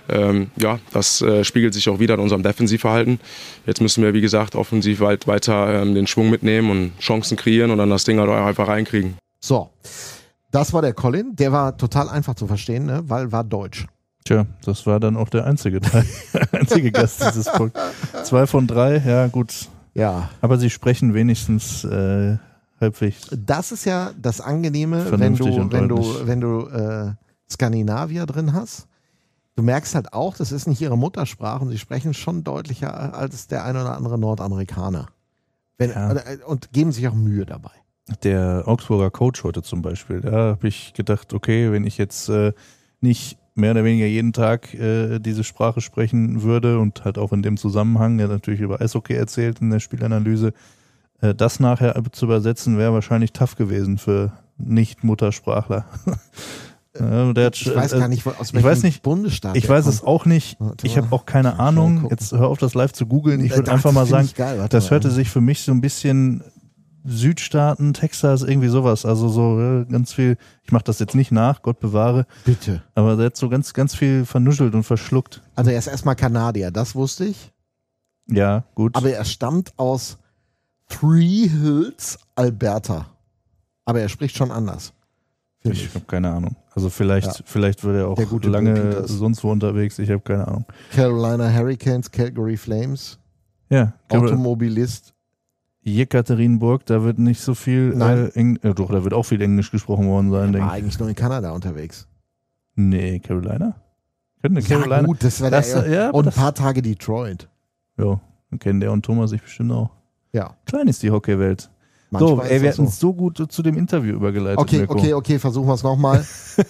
das spiegelt sich auch wieder in unserem Defensivverhalten. Jetzt müssen wir, wie gesagt, offensiv halt weiter den Schwung mitnehmen und Chancen kreieren und dann das Ding halt einfach reinkriegen. So, Das war der Colin, der war total einfach zu verstehen, ne? Weil war Deutsch. Tja, das war dann auch der einzige Gast dieses Podcasts. 2 von 3, ja gut. Ja. Aber sie sprechen wenigstens halbwegs. Das ist ja das Angenehme, wenn Vernünftig und du Skandinavier drin hast. Du merkst halt auch, das ist nicht ihre Muttersprache und sie sprechen schon deutlicher als der ein oder andere Nordamerikaner. Und geben sich auch Mühe dabei. Der Augsburger Coach heute zum Beispiel, da habe ich gedacht, okay, wenn ich jetzt nicht mehr oder weniger jeden Tag diese Sprache sprechen würde und halt auch in dem Zusammenhang, der natürlich über Eishockey erzählt in der Spielanalyse, das nachher zu übersetzen, wäre wahrscheinlich tough gewesen für Nicht-Muttersprachler. Ich weiß gar nicht, aus welchem Bundesstaat ich weiß es auch nicht. Ich habe auch keine Ahnung. Jetzt hör auf, das live zu googeln. Ich würde einfach mal sagen, das hörte sich für mich so ein bisschen Südstaaten, Texas, irgendwie sowas. Also so ganz viel, ich mache das jetzt nicht nach, Gott bewahre. Bitte. Aber der hat so ganz, ganz viel vernuschelt und verschluckt. Also er ist erstmal Kanadier, das wusste ich. Ja, gut. Aber er stammt aus Three Hills, Alberta. Aber er spricht schon anders. Ich habe keine Ahnung. Also vielleicht wird er auch lange sonst wo unterwegs. Ich habe keine Ahnung. Carolina Hurricanes, Calgary Flames. Ja. Automobilist. Jekaterinburg, da wird nicht so viel doch, da wird auch viel Englisch gesprochen worden sein, denke ich. Eigentlich nur in Kanada unterwegs. Nee, Carolina? Ja gut, das wäre und ein paar Tage Detroit. Ja, dann kennen der und Thomas sich bestimmt auch. Ja. Klein ist die Hockeywelt. So, wir hatten es so gut zu dem Interview übergeleitet. Okay, versuchen wir es nochmal.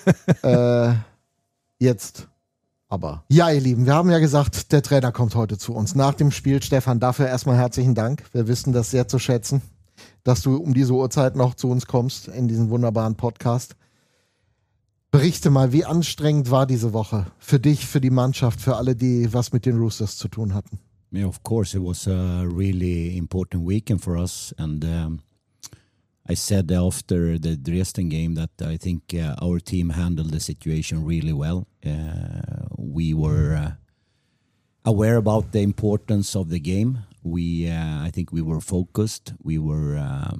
Jetzt aber. Ja, ihr Lieben, wir haben ja gesagt, der Trainer kommt heute zu uns. Nach dem Spiel, Stefan, dafür erstmal herzlichen Dank. Wir wissen das sehr zu schätzen, dass du um diese Uhrzeit noch zu uns kommst in diesen wunderbaren Podcast. Berichte mal, wie anstrengend war diese Woche für dich, für die Mannschaft, für alle, die was mit den Roosters zu tun hatten? Yeah, of course, it was a really important weekend for us, and I said after the Dresden game that I think our team handled the situation really well. We were aware about the importance of the game. I think we were focused. We were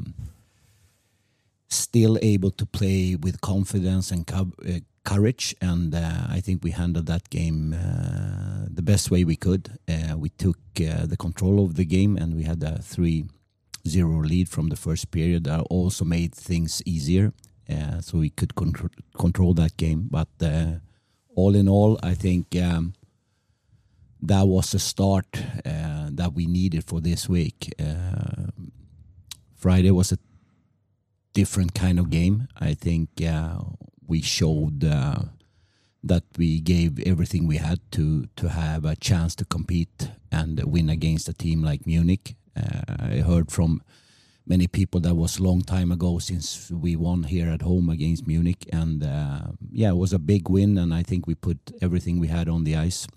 still able to play with confidence and courage, and I think we handled that game the best way we could. We took the control of the game, and we had a 3-0 lead from the first period. That also made things easier, so we could control that game. But all in all, I think that was a start that we needed for this week. Friday was a different kind of game. I think we showed that we gave everything we had to have a chance to compete and win against a team like Munich. I heard from many people that was a long time ago since we won here at home against Munich, and it was a big win, and I think we put everything we had on the ice.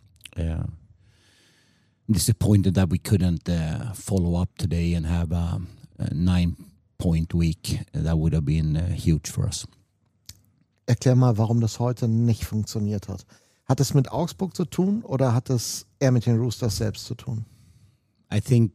Disappointed that we couldn't follow up today and have a 9-point week. That would have been huge for us. Erklär mal, warum das heute nicht funktioniert hat. Hat es mit Augsburg zu tun oder hat es eher mit den Roosters selbst zu tun? I think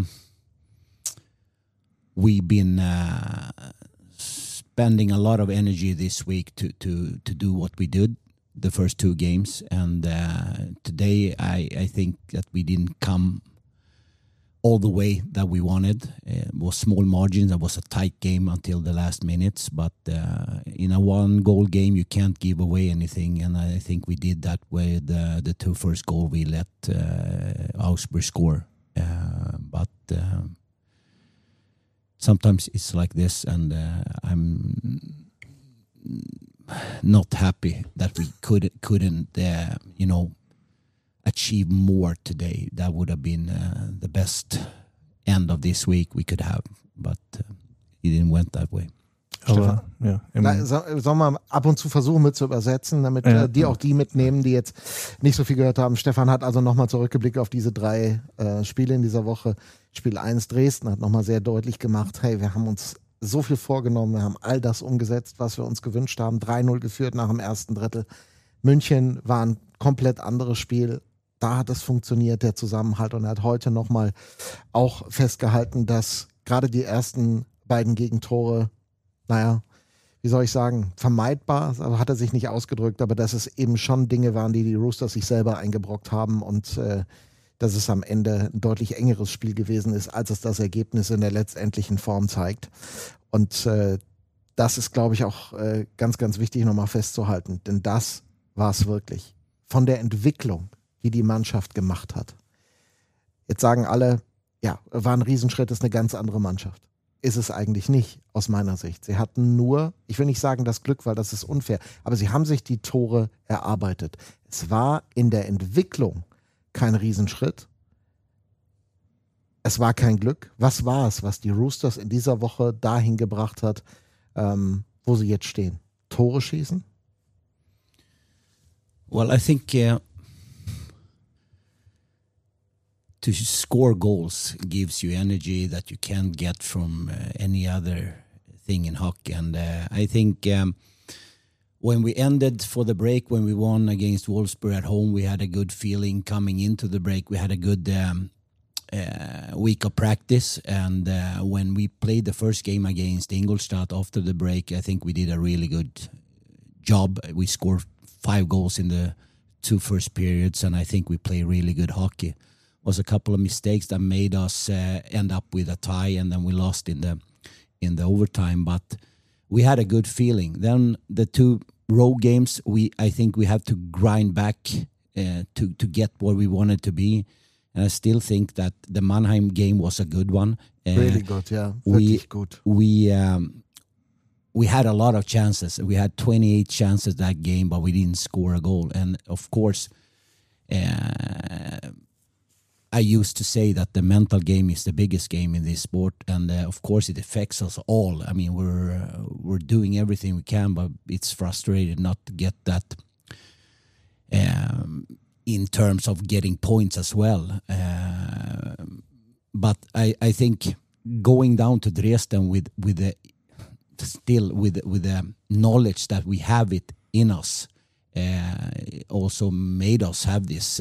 we've been spending a lot of energy this week to do what we did the first two games, and today I think that we didn't come all the way that we wanted. It was small margins. It was a tight game until the last minutes, but in a one-goal game, you can't give away anything, and I think we did that with the two first goals we let Augsburg score. But sometimes it's like this, and I'm not happy that we couldn't achieve more today. That would have been the best end of this week we could have, but it didn't went that way. Aber, ja, sollen wir ab und zu versuchen mit zu übersetzen, damit die auch die mitnehmen, die jetzt nicht so viel gehört haben. Stefan hat also nochmal zurückgeblickt auf diese 3 Spiele in dieser Woche. Spiel 1 Dresden hat nochmal sehr deutlich gemacht, hey, wir haben uns so viel vorgenommen, wir haben all das umgesetzt, was wir uns gewünscht haben. 3-0 geführt nach dem ersten Drittel. München war ein komplett anderes Spiel. Da hat es funktioniert, der Zusammenhalt. Und er hat heute nochmal auch festgehalten, dass gerade die ersten beiden Gegentore, wir wie soll ich sagen, vermeidbar, also hat er sich nicht ausgedrückt, aber dass es eben schon Dinge waren, die Roosters sich selber eingebrockt haben und dass es am Ende ein deutlich engeres Spiel gewesen ist, als es das Ergebnis in der letztendlichen Form zeigt. Und das ist, glaube ich, auch ganz, ganz wichtig nochmal festzuhalten, denn das war es wirklich. Von der Entwicklung, die die Mannschaft gemacht hat. Jetzt sagen alle, ja, war ein Riesenschritt, ist eine ganz andere Mannschaft. Ist es eigentlich nicht, aus meiner Sicht. Sie hatten nur, ich will nicht sagen das Glück, weil das ist unfair, aber sie haben sich die Tore erarbeitet. Es war in der Entwicklung kein Riesenschritt. Es war kein Glück. Was war es, was die Roosters in dieser Woche dahin gebracht hat, wo sie jetzt stehen? Tore schießen? Well, I think to score goals gives you energy that you can't get from any other thing in hockey. And I think when we ended for the break, when we won against Wolfsburg at home, we had a good feeling coming into the break. We had a good week of practice. And when we played the first game against Ingolstadt after the break, I think we did a really good job. We scored 5 goals in the 2 first periods, and I think we play really good hockey. Was a couple of mistakes that made us end up with a tie, and then we lost in the overtime. But we had a good feeling. Then the 2 road games, I think we have to grind back to get where we wanted to be. And I still think that the Mannheim game was a good one. Really good, yeah. Wirklich gut. We had a lot of chances. We had 28 chances that game, but we didn't score a goal. And of course, I used to say that the mental game is the biggest game in this sport, and of course it affects us all. I mean, we're doing everything we can, but it's frustrating not to get that in terms of getting points as well. But I think going down to Dresden with the knowledge that we have it in us also made us have this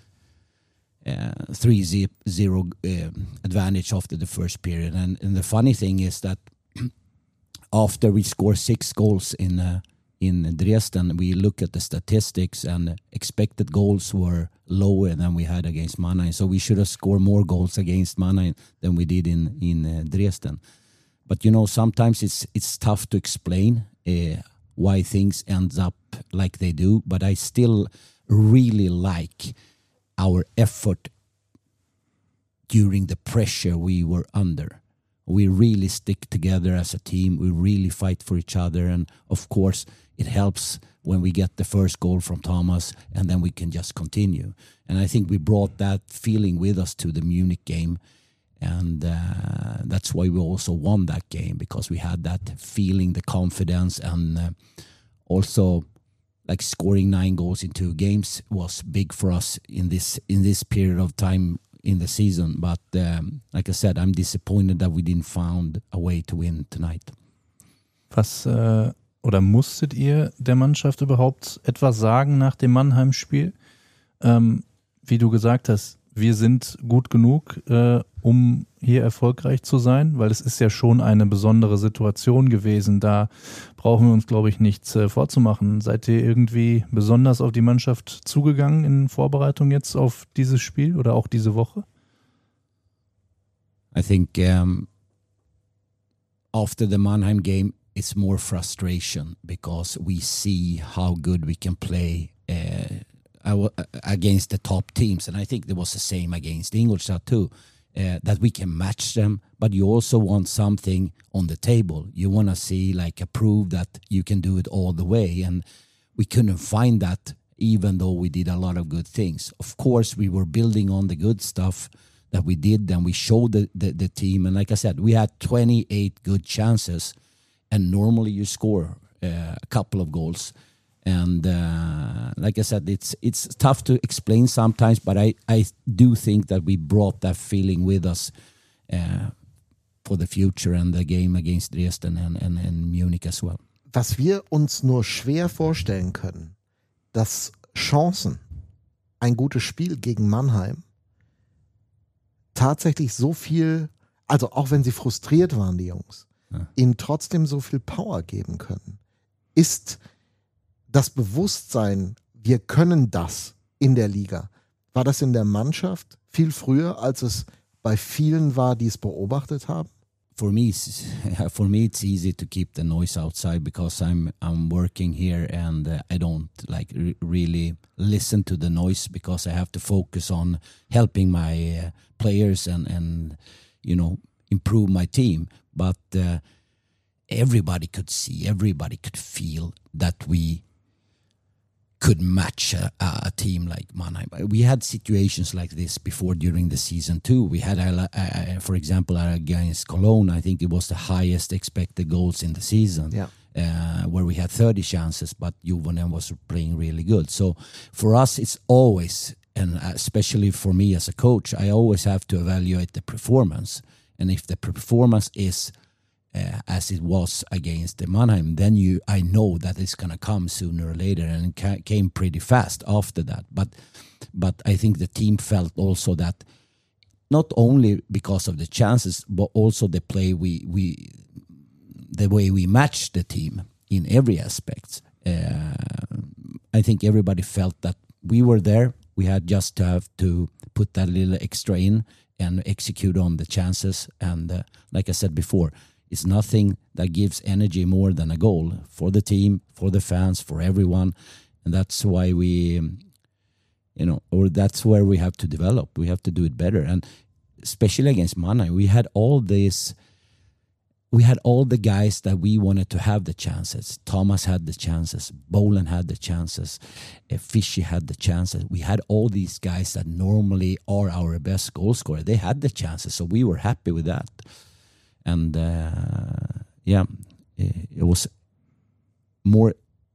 3-0 advantage after the first period. And the funny thing is that after we score 6 goals in Dresden, we look at the statistics, and expected goals were lower than we had against Mannheim. So we should have scored more goals against Mannheim than we did in Dresden. But you know, sometimes it's tough to explain why things end up like they do. But I still really like our effort during the pressure we were under. We really stick together as a team. We really fight for each other. And of course, it helps when we get the first goal from Thomas, and then we can just continue. And I think we brought that feeling with us to the Munich game. And that's why we also won that game, because we had that feeling, the confidence, and also like scoring 9 goals in 2 games was big for us in this period of time in the season. But like I said, I'm disappointed that we didn't find a way to win tonight. Was oder musstet ihr der Mannschaft überhaupt etwas sagen nach dem Mannheim-Spiel? Wie du gesagt hast, wir sind gut genug, um hier erfolgreich zu sein, weil es ist ja schon eine besondere Situation gewesen. Da brauchen wir uns, glaube ich, nichts vorzumachen. Seid ihr irgendwie besonders auf die Mannschaft zugegangen in Vorbereitung jetzt auf dieses Spiel oder auch diese Woche? I think after the Mannheim game, it's more frustration because we see how good we can play against the top teams, and I think there was the same against Ingolstadt too, that we can match them, but you also want something on the table. You want to see like a proof that you can do it all the way, and we couldn't find that even though we did a lot of good things. Of course, we were building on the good stuff that we did, and we showed the team, and like I said, we had 28 good chances, and normally you score a couple of goals. And like I said, it's tough to explain sometimes, but I do think that we brought that feeling with us for the future and the game against Dresden and Munich as well. Was wir uns nur schwer vorstellen können, dass Chancen, ein gutes Spiel gegen Mannheim, tatsächlich so viel, also auch wenn sie frustriert waren, die Jungs, ihnen trotzdem so viel Power geben können? Ist das Bewusstsein, wir können das in der Liga, war das in der Mannschaft viel früher, als es bei vielen war, die es beobachtet haben? For me, it's easy to keep the noise outside because I'm working here and I don't like really listen to the noise because I have to focus on helping my players and improve my team. But everybody could see, everybody could feel that we could match a team like Mannheim. We had situations like this before during the season too. We had, for example, against Cologne, I think it was the highest expected goals in the season, where we had 30 chances, but Juvonen was playing really good. So for us, it's always, and especially for me as a coach, I always have to evaluate the performance. And if the performance is as it was against the Mannheim, then I know that it's going to come sooner or later, and it came pretty fast after that. But I think the team felt also that not only because of the chances, but also the play the way we matched the team in every aspect. I think everybody felt that we were there. We had just to have to put that little extra in and execute on the chances. And like I said before, it's nothing that gives energy more than a goal for the team, for the fans, for everyone. And that's why that's where we have to develop. We have to do it better. And especially against Mannheim, we had all the guys that we wanted to have the chances. Thomas had the chances. Boland had the chances. Fishy had the chances. We had all these guys that normally are our best goal scorer. They had the chances, so we were happy with that. And it was more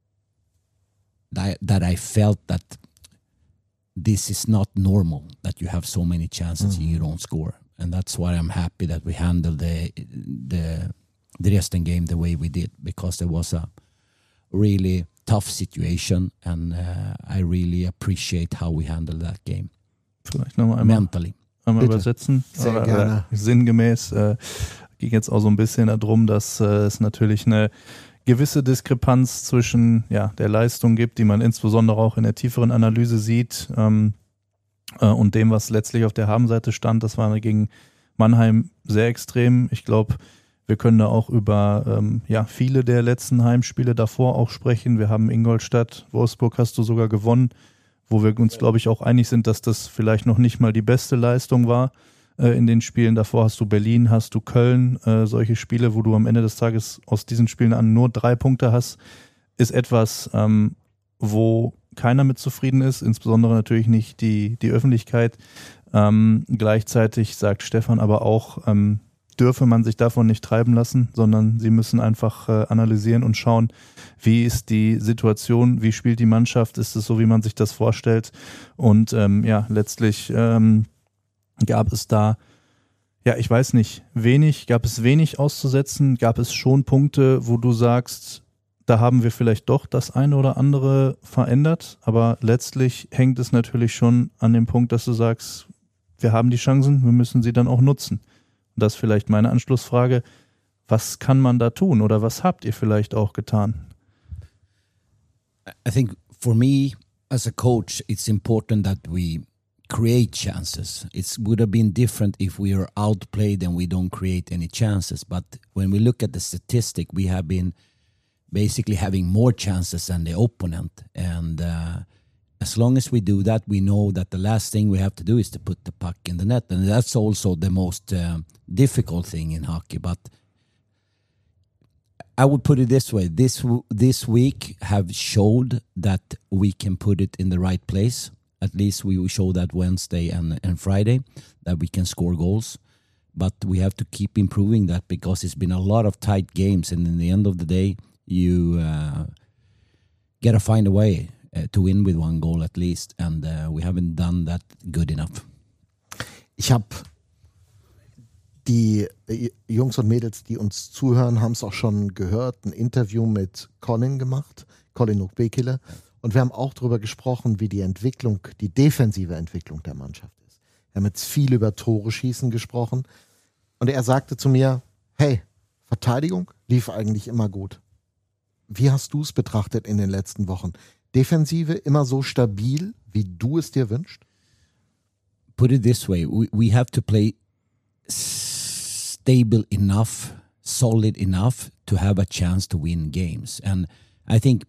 that I felt that this is not normal, that you have so many chances and you don't score. And that's why I'm happy that we handled the Dresden game the way we did, because there was a really tough situation, and I really appreciate how we handled that game. Vielleicht nochmal einmal mentally. Einmal übersetzen. Sehr gerne. Sinngemäß ging jetzt auch so ein bisschen darum, dass es natürlich eine gewisse Diskrepanz zwischen der Leistung gibt, die man insbesondere auch in der tieferen Analyse sieht, und dem, was letztlich auf der Habenseite stand. Das war gegen Mannheim sehr extrem. Ich glaube, wir können da auch über viele der letzten Heimspiele davor auch sprechen. Wir haben Ingolstadt, Wolfsburg hast du sogar gewonnen, wo wir uns, glaube ich, auch einig sind, dass das vielleicht noch nicht mal die beste Leistung war in den Spielen. Davor hast du Berlin, hast du Köln, solche Spiele, wo du am Ende des Tages aus diesen Spielen an nur 3 Punkte hast, ist etwas, wo keiner mit zufrieden ist, insbesondere natürlich nicht die Öffentlichkeit. Gleichzeitig sagt Stefan aber auch, dürfe man sich davon nicht treiben lassen, sondern sie müssen einfach analysieren und schauen, wie ist die Situation, wie spielt die Mannschaft, ist es so, wie man sich das vorstellt, und letztlich gab es da, ich weiß nicht, gab es wenig auszusetzen, gab es schon Punkte, wo du sagst, da haben wir vielleicht doch das eine oder andere verändert, aber letztlich hängt es natürlich schon an dem Punkt, dass du sagst, wir haben die Chancen, wir müssen sie dann auch nutzen. Und das ist vielleicht meine Anschlussfrage, was kann man da tun oder was habt ihr vielleicht auch getan? I think for me as a coach, it's important that we create chances. It would have been different if we are outplayed and we don't create any chances. But when we look at the statistic, we have been basically having more chances than the opponent. And as long as we do that, we know that the last thing we have to do is to put the puck in the net. And that's also the most difficult thing in hockey. But I would put it this way. This week have showed that we can put it in the right place. At least we will show that Wednesday and Friday, that we can score goals. But we have to keep improving that, because it's been a lot of tight games. And in the end of the day, you got to find a way to win with 1 goal at least. And we haven't done that good enough. Ich habe die Jungs und Mädels, die uns zuhören, haben es auch schon gehört, ein Interview mit Colin gemacht, Colin Ukbekele. Und wir haben auch darüber gesprochen, wie die defensive Entwicklung der Mannschaft ist. Wir haben jetzt viel über Tore schießen gesprochen. Und er sagte zu mir, hey, Verteidigung lief eigentlich immer gut. Wie hast du es betrachtet in den letzten Wochen? Defensive immer so stabil, wie du es dir wünschst? Put it this way, we have to play stable enough, solid enough to have a chance to win games. And I think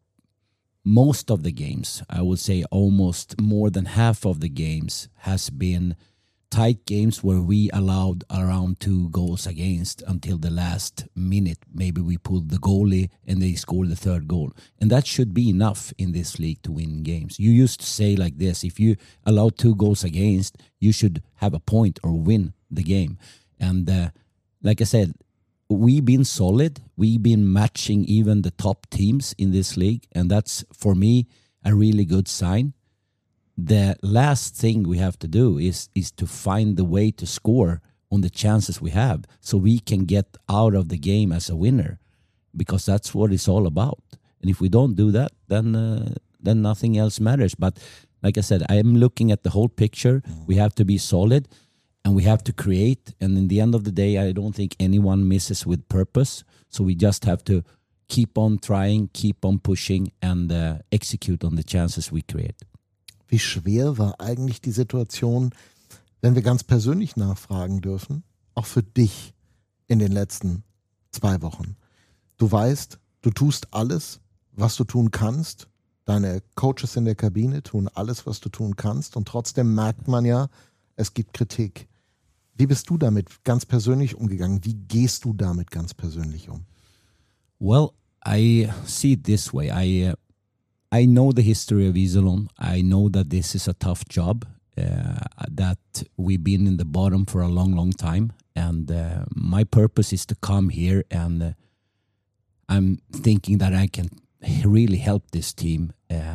most of the games, I would say almost more than half of the games has been tight games where we allowed around 2 goals against until the last minute. Maybe we pulled the goalie and they scored the third goal. And that should be enough in this league to win games. You used to say like this, if you allow 2 goals against, you should have a point or win the game. And like I said, we've been solid. We've been matching even the top teams in this league. And that's, for me, a really good sign. The last thing we have to do is to find the way to score on the chances we have so we can get out of the game as a winner, because that's what it's all about. And if we don't do that, then nothing else matters. But like I said, I am looking at the whole picture. We have to be solid and we have to create. And in the end of the day, I don't think anyone misses with purpose. So we just have to keep on trying, keep on pushing and execute on the chances we create. Wie schwer war eigentlich die Situation, wenn wir ganz persönlich nachfragen dürfen, auch für dich in den letzten 2 Wochen? Du weißt, du tust alles, was du tun kannst. Deine Coaches in der Kabine tun alles, was du tun kannst. Und trotzdem merkt man ja, es gibt Kritik. Wie bist du damit ganz persönlich umgegangen? Wie gehst du damit ganz persönlich um? Well, I see it this way. I know the history of Iserlohn. I know that this is a tough job, that we've been in the bottom for a long, long time. And my purpose is to come here, and I'm thinking that I can really help this team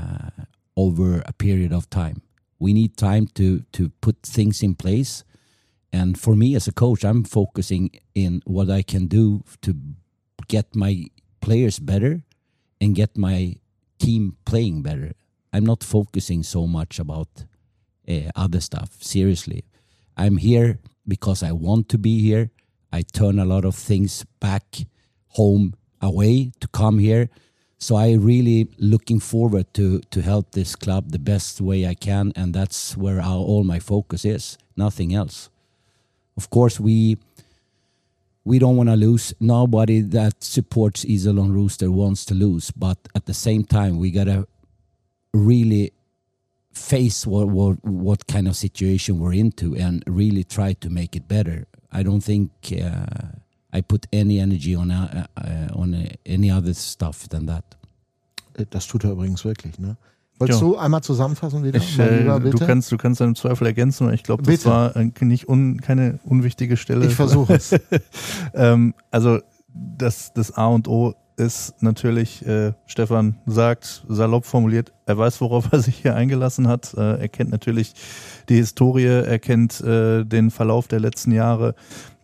over a period of time. We need time to put things in place. And for me as a coach, I'm focusing in what I can do to get my players better and get my team playing better. I'm not focusing so much about other stuff. Seriously, I'm here because I want to be here. I turn a lot of things back home away to come here. So I really looking forward to help this club the best way I can, and that's where all my focus is. Nothing else. Of course, we don't want to lose. Nobody that supports Iserlohn Rooster wants to lose. But at the same time, we got to really face what kind of situation we're into and really try to make it better. I don't think I put any energy on any other stuff than that. Das tut er übrigens wirklich, ne? Wolltest du einmal zusammenfassen wieder? Du kannst im Zweifel ergänzen, weil ich glaube, das war keine unwichtige Stelle. Ich versuche es. Also das A und O ist natürlich, Stefan sagt, salopp formuliert, er weiß, worauf er sich hier eingelassen hat. Er kennt natürlich die Historie, er kennt den Verlauf der letzten Jahre.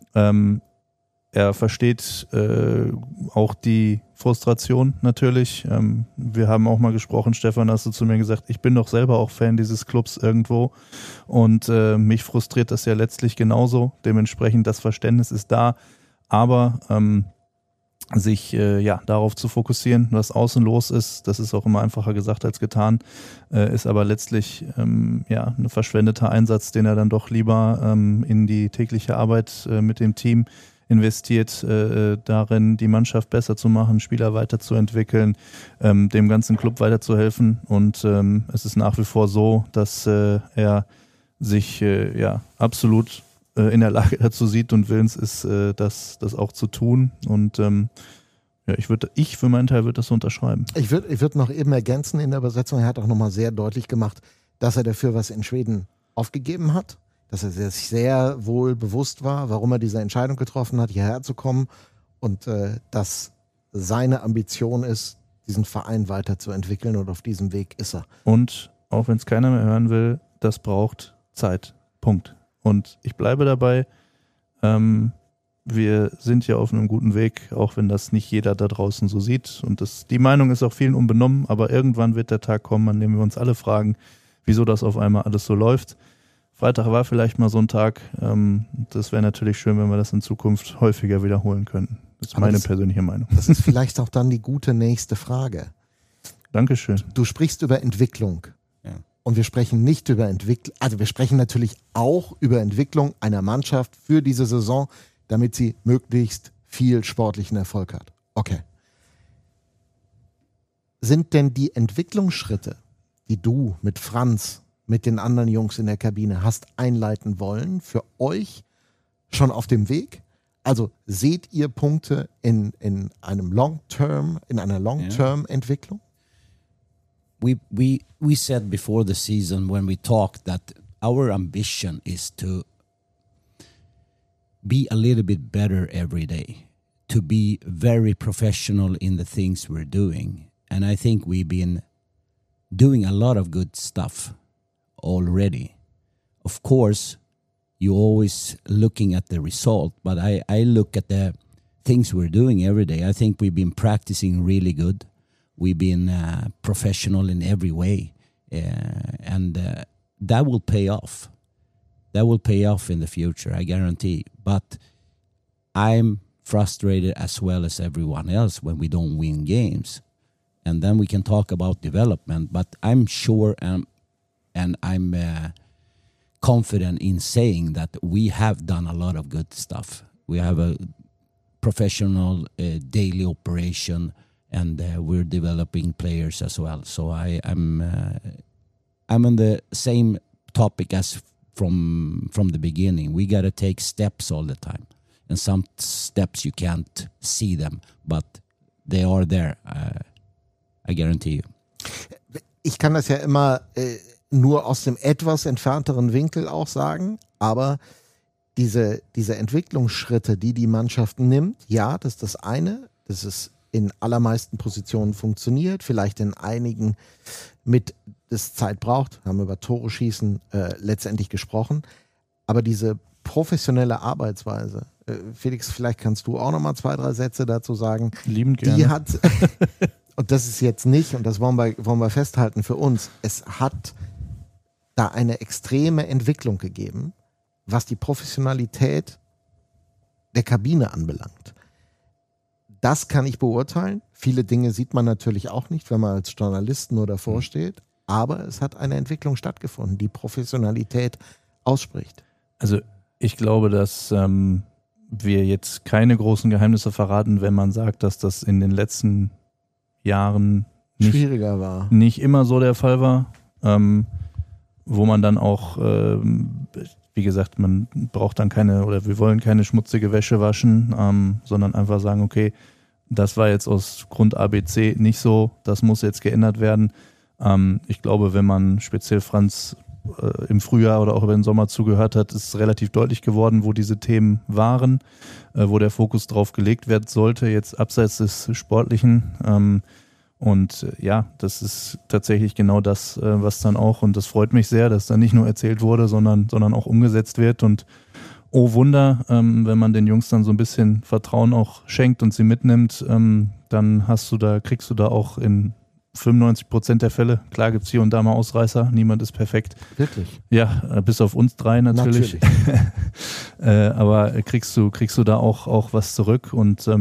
Er versteht auch die Frustration natürlich. Wir haben auch mal gesprochen, Stefan, hast du zu mir gesagt, ich bin doch selber auch Fan dieses Clubs irgendwo und mich frustriert das ja letztlich genauso. Dementsprechend das Verständnis ist da, aber sich darauf zu fokussieren, was außen los ist, das ist auch immer einfacher gesagt als getan, ist aber letztlich ein verschwendeter Einsatz, den er dann doch lieber in die tägliche Arbeit mit dem Team investiert, darin die Mannschaft besser zu machen, Spieler weiterzuentwickeln, dem ganzen Club weiterzuhelfen. Und es ist nach wie vor so, dass er sich absolut in der Lage dazu sieht und willens ist, das auch zu tun. Und ich für meinen Teil würde das so unterschreiben. Ich würd noch eben ergänzen in der Übersetzung, er hat auch nochmal sehr deutlich gemacht, dass er dafür was in Schweden aufgegeben hat, dass er sich sehr wohl bewusst war, warum er diese Entscheidung getroffen hat, hierher zu kommen und dass seine Ambition ist, diesen Verein weiterzuentwickeln und auf diesem Weg ist er. Und auch wenn es keiner mehr hören will, das braucht Zeit. Punkt. Und ich bleibe dabei, wir sind ja auf einem guten Weg, auch wenn das nicht jeder da draußen so sieht. Und die Meinung ist auch vielen unbenommen, aber irgendwann wird der Tag kommen, an dem wir uns alle fragen, wieso das auf einmal alles so läuft. Freitag war vielleicht mal so ein Tag. Das wäre natürlich schön, wenn wir das in Zukunft häufiger wiederholen könnten. Das ist meine persönliche Meinung. Das ist vielleicht auch dann die gute nächste Frage. Dankeschön. Du sprichst über Entwicklung. Ja. Und wir sprechen nicht über Entwicklung, also wir sprechen natürlich auch über Entwicklung einer Mannschaft für diese Saison, damit sie möglichst viel sportlichen Erfolg hat. Okay. Sind denn die Entwicklungsschritte, die du mit Franz, mit den anderen Jungs in der Kabine hast einleiten wollen, für euch schon auf dem Weg? Also seht ihr Punkte in einer Long-Term-Entwicklung? We said before the season when we talked that our ambition is to be a little bit better every day, to be very professional in the things we're doing. And I think we've been doing a lot of good stuff already. Of course, you're always looking at the result, but I look at the things we're doing every day. I think we've been practicing really good. We've been professional in every way, and that will pay off. That will pay off in the future, I guarantee. But I'm frustrated as well as everyone else when we don't win games. And then we can talk about development, but I'm sure and I'm confident in saying that we have done a lot of good stuff. We have a professional daily operation, and we're developing players as well. So I'm on the same topic as from the beginning. We got to take steps all the time, and some steps you can't see them, but they are there. I guarantee you. Ich kann das ja immer nur aus dem etwas entfernteren Winkel auch sagen, aber diese Entwicklungsschritte, die Mannschaft nimmt, ja, das ist das eine, das ist in allermeisten Positionen funktioniert, vielleicht in einigen mit das Zeit braucht, haben über Tore schießen letztendlich gesprochen, aber diese professionelle Arbeitsweise, Felix, vielleicht kannst du auch nochmal 2, 3 Sätze dazu sagen. Liebend gerne. Die hat, und das ist jetzt nicht, und das wollen wir festhalten für uns, es hat da eine extreme Entwicklung gegeben, was die Professionalität der Kabine anbelangt. Das kann ich beurteilen. Viele Dinge sieht man natürlich auch nicht, wenn man als Journalist nur davor steht. Aber es hat eine Entwicklung stattgefunden, die Professionalität ausspricht. Also ich glaube, dass wir jetzt keine großen Geheimnisse verraten, wenn man sagt, dass das in den letzten Jahren schwieriger war. Nicht immer so der Fall war. Wo man dann auch, wie gesagt, man braucht dann keine, oder wir wollen keine schmutzige Wäsche waschen, sondern einfach sagen, okay, das war jetzt aus Grund ABC nicht so, das muss jetzt geändert werden. Ich glaube, wenn man speziell Franz im Frühjahr oder auch über den Sommer zugehört hat, ist relativ deutlich geworden, wo diese Themen waren, wo der Fokus drauf gelegt werden sollte, jetzt abseits des Sportlichen. Und ja, das ist tatsächlich genau das, was dann auch, und das freut mich sehr, dass dann nicht nur erzählt wurde, sondern auch umgesetzt wird. Und oh Wunder, wenn man den Jungs dann so ein bisschen Vertrauen auch schenkt und sie mitnimmt, dann kriegst du da auch in 95% der Fälle, klar gibt es hier und da mal Ausreißer, niemand ist perfekt. Wirklich? Ja, bis auf uns 3 natürlich. Aber kriegst du da auch was zurück, und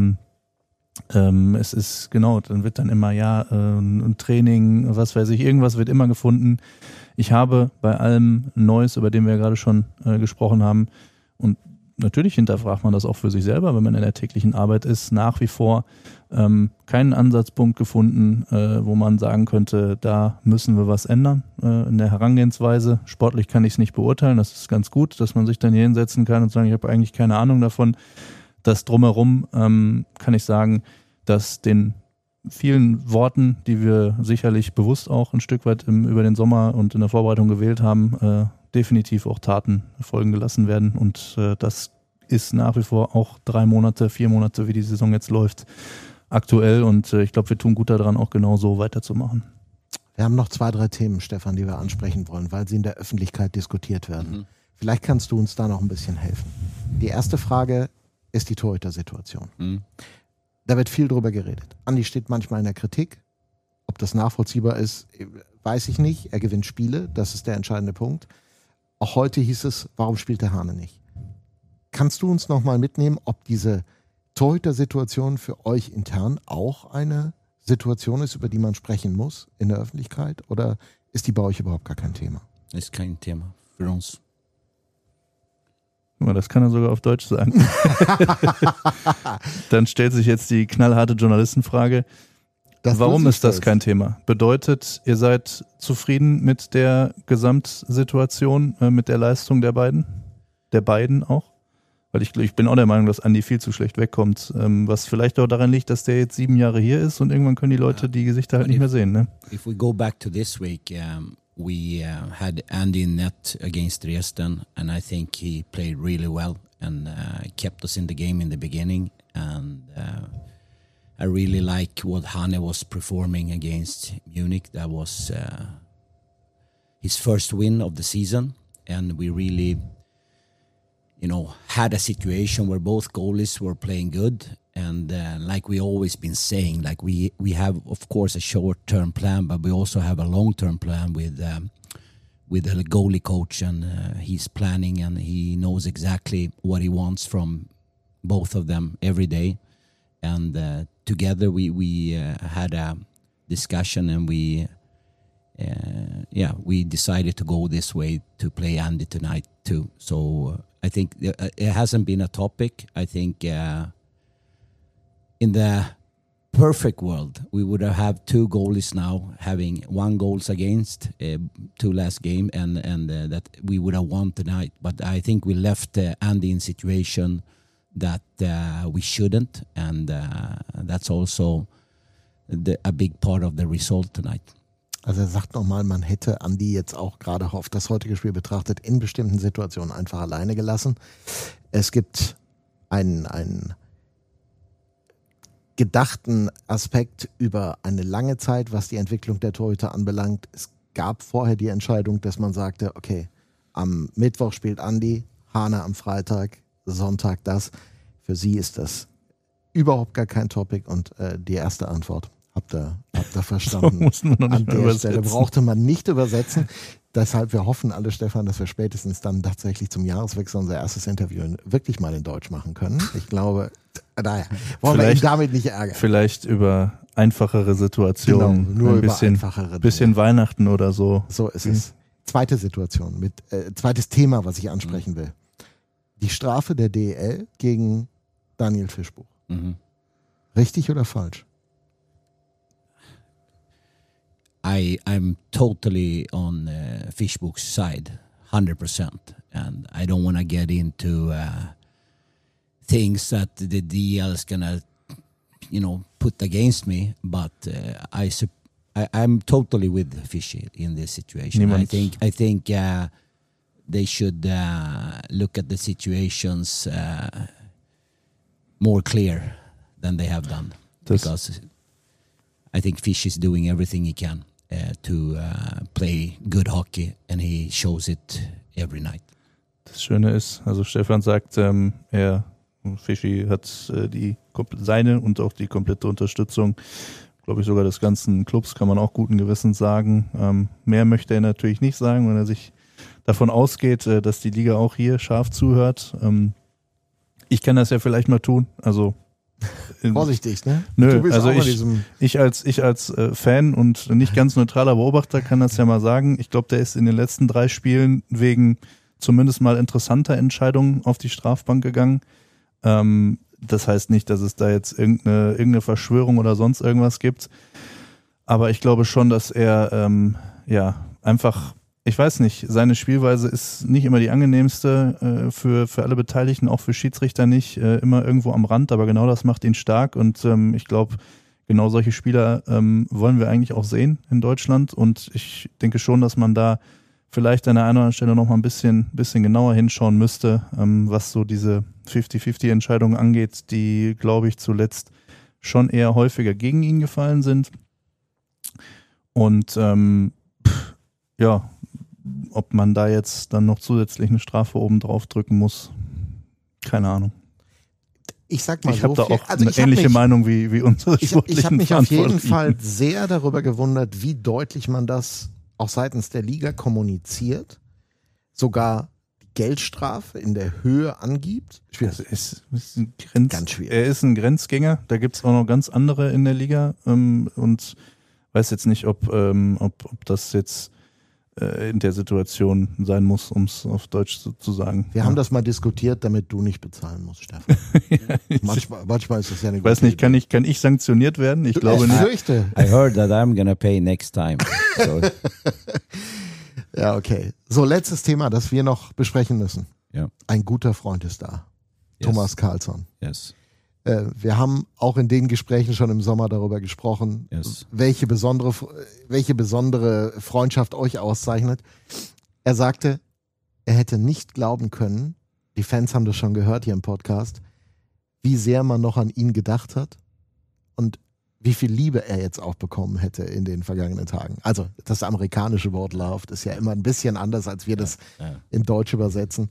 es ist, genau, dann wird dann immer, ein Training, was weiß ich, irgendwas wird immer gefunden. Ich habe bei allem Neues, über den wir ja gerade schon gesprochen haben, und natürlich hinterfragt man das auch für sich selber, wenn man in der täglichen Arbeit ist, nach wie vor keinen Ansatzpunkt gefunden, wo man sagen könnte, da müssen wir was ändern in der Herangehensweise. Sportlich kann ich es nicht beurteilen, das ist ganz gut, dass man sich dann hier hinsetzen kann und sagen, ich habe eigentlich keine Ahnung davon. Das Drumherum kann ich sagen, dass den vielen Worten, die wir sicherlich bewusst auch ein Stück weit über den Sommer und in der Vorbereitung gewählt haben, definitiv auch Taten folgen gelassen werden. Und das ist nach wie vor auch 3 Monate, 4 Monate, wie die Saison jetzt läuft, aktuell. Und ich glaube, wir tun gut daran, auch genau so weiterzumachen. Wir haben noch 2, 3 Themen, Stefan, die wir ansprechen wollen, weil sie in der Öffentlichkeit diskutiert werden. Vielleicht kannst du uns da noch ein bisschen helfen. Die erste Frage ist die Torhüter-Situation. Da wird viel drüber geredet. Andi steht manchmal in der Kritik. Ob das nachvollziehbar ist, weiß ich nicht. Er gewinnt Spiele, das ist der entscheidende Punkt. Auch heute hieß es, warum spielt der Hane nicht? Kannst du uns nochmal mitnehmen, ob diese Torhüter-Situation für euch intern auch eine Situation ist, über die man sprechen muss in der Öffentlichkeit? Oder ist die bei euch überhaupt gar kein Thema? Ist kein Thema für uns. Guck mal, das kann er sogar auf Deutsch sagen. Dann stellt sich jetzt die knallharte Journalistenfrage. Warum ist das kein Thema? Bedeutet, ihr seid zufrieden mit der Gesamtsituation, mit der Leistung der beiden? Der beiden auch? Weil ich bin auch der Meinung, dass Andi viel zu schlecht wegkommt. Was vielleicht auch daran liegt, dass der jetzt 7 Jahre hier ist und irgendwann können die Leute die Gesichter halt nicht mehr sehen. Ne? If we go back to this week, we had Andy in net against Dresden, and I think he played really well and kept us in the game in the beginning. And I really like what Hane was performing against Munich. That was his first win of the season, and we really, had a situation where both goalies were playing good. And like we always been saying, like we have, of course, a short-term plan, but we also have a long-term plan with the goalie coach, and he's planning, and he knows exactly what he wants from both of them every day. And together we had a discussion, and we decided to go this way to play Andy tonight too. So I think it hasn't been a topic. I think in the perfect world, we would have 2 goalies now, having 1 goals against 2 last game, and that we would have won tonight. But I think we left Andy in situation that we shouldn't, and that's also a big part of the result tonight. Also er sagt nochmal, man hätte Andi jetzt auch gerade auf das heutige Spiel betrachtet in bestimmten Situationen einfach alleine gelassen. Es gibt einen gedachten Aspekt über eine lange Zeit, was die Entwicklung der Torhüter anbelangt. Es gab vorher die Entscheidung, dass man sagte, okay, am Mittwoch spielt Andi, Hane am Freitag, Sonntag das. Für sie ist das überhaupt gar kein Topic, und die erste Antwort habt ihr verstanden. So muss man noch An nicht der übersetzen. Stelle brauchte man nicht übersetzen. Deshalb, wir hoffen alle, Stefan, dass wir spätestens dann tatsächlich zum Jahreswechsel unser erstes Interview wirklich mal in Deutsch machen können. Ich glaube, daher wollen wir ihn damit nicht ärgern. Vielleicht über einfachere Situationen. Genau, nur ein über einfachere bisschen Weihnachten oder so. So ist es. Zweite Situation, zweites Thema, was ich ansprechen will. Die Strafe der DEL gegen Daniel Fischbuch. Mhm. Richtig oder falsch? I'm totally on Fischbuch's side, 100%, and I don't want to get into things that the DL is gonna, put against me. But I'm totally with Fishy in this situation. I think they should look at the situations more clear than they have done, because I think Fish is doing everything he can to play good hockey, and he shows it every night. Das Schöne ist, also Stefan sagt, Fischi hat seine und auch die komplette Unterstützung, glaube ich, sogar des ganzen Clubs, kann man auch guten Gewissens sagen. Mehr möchte er natürlich nicht sagen, wenn er sich davon ausgeht, dass die Liga auch hier scharf zuhört. Ich kann das ja vielleicht mal tun, also vorsichtig, ne? Nö, du bist also auch ich als Fan und nicht ganz neutraler Beobachter kann das ja mal sagen. Ich glaube, der ist in den letzten 3 Spielen wegen zumindest mal interessanter Entscheidungen auf die Strafbank gegangen. Das heißt nicht, dass es da jetzt irgendeine Verschwörung oder sonst irgendwas gibt. Aber ich glaube schon, dass er einfach, ich weiß nicht, seine Spielweise ist nicht immer die angenehmste für alle Beteiligten, auch für Schiedsrichter nicht, immer irgendwo am Rand, aber genau das macht ihn stark, und ich glaube, genau solche Spieler wollen wir eigentlich auch sehen in Deutschland, und ich denke schon, dass man da vielleicht an der einen oder anderen Stelle noch mal ein bisschen genauer hinschauen müsste, was so diese 50-50-Entscheidungen angeht, die, glaube ich, zuletzt schon eher häufiger gegen ihn gefallen sind. Und ob man da jetzt dann noch zusätzlich eine Strafe oben drauf drücken muss, keine Ahnung. Ich sag mal, ich habe da auch eine ähnliche Meinung wie unsere sportlichen Ich habe mich auf jeden Verantwortlichen. Fall sehr darüber gewundert, wie deutlich man das auch seitens der Liga kommuniziert. Sogar die Geldstrafe in der Höhe angibt? Also ist Ganz schwierig. Er ist ein Grenzgänger. Da gibt es auch noch ganz andere in der Liga. Und weiß jetzt nicht, ob das jetzt in der Situation sein muss, um es auf Deutsch zu sagen. Wir haben das mal diskutiert, damit du nicht bezahlen musst, Stefan. Manchmal ist das ja eine gute Weiß nicht, kann ich sanktioniert werden? Ich glaube Ich nicht. fürchte. I heard that I'm gonna pay next time. So, Ja, okay. So, letztes Thema, das wir noch besprechen müssen. Ja. Ein guter Freund ist da. Yes. Thomas Karlsson. yes. Wir haben auch in den Gesprächen schon im Sommer darüber gesprochen, Yes. welche besondere Freundschaft euch auszeichnet. Er sagte, er hätte nicht glauben können, die Fans haben das schon gehört hier im Podcast, wie sehr man noch an ihn gedacht hat und wie viel Liebe er jetzt auch bekommen hätte in den vergangenen Tagen. Also das amerikanische Wort Love ist ja immer ein bisschen anders, als wir das Ja. in Deutsch übersetzen.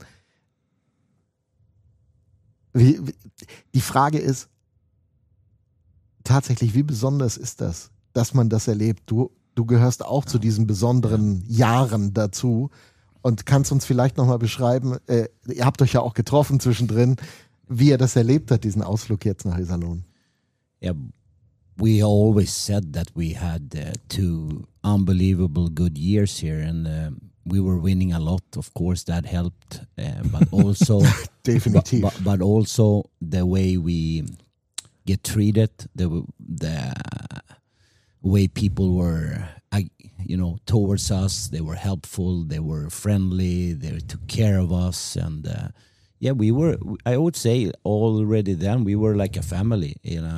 Die Frage ist tatsächlich, wie besonders ist das, dass man das erlebt? Du gehörst auch zu diesen besonderen Jahren dazu und kannst uns vielleicht nochmal beschreiben, ihr habt euch ja auch getroffen zwischendrin, wie er das erlebt hat, diesen Ausflug jetzt nach Iserlohn. Yeah, we always said that we had 2 unbelievable good years here, and we were winning a lot. Of course, that helped, but also Definitiv. but also the way we get treated, the way people were, towards us. They were helpful, they were friendly, they took care of us, and yeah, we were. I would say already then we were like a family,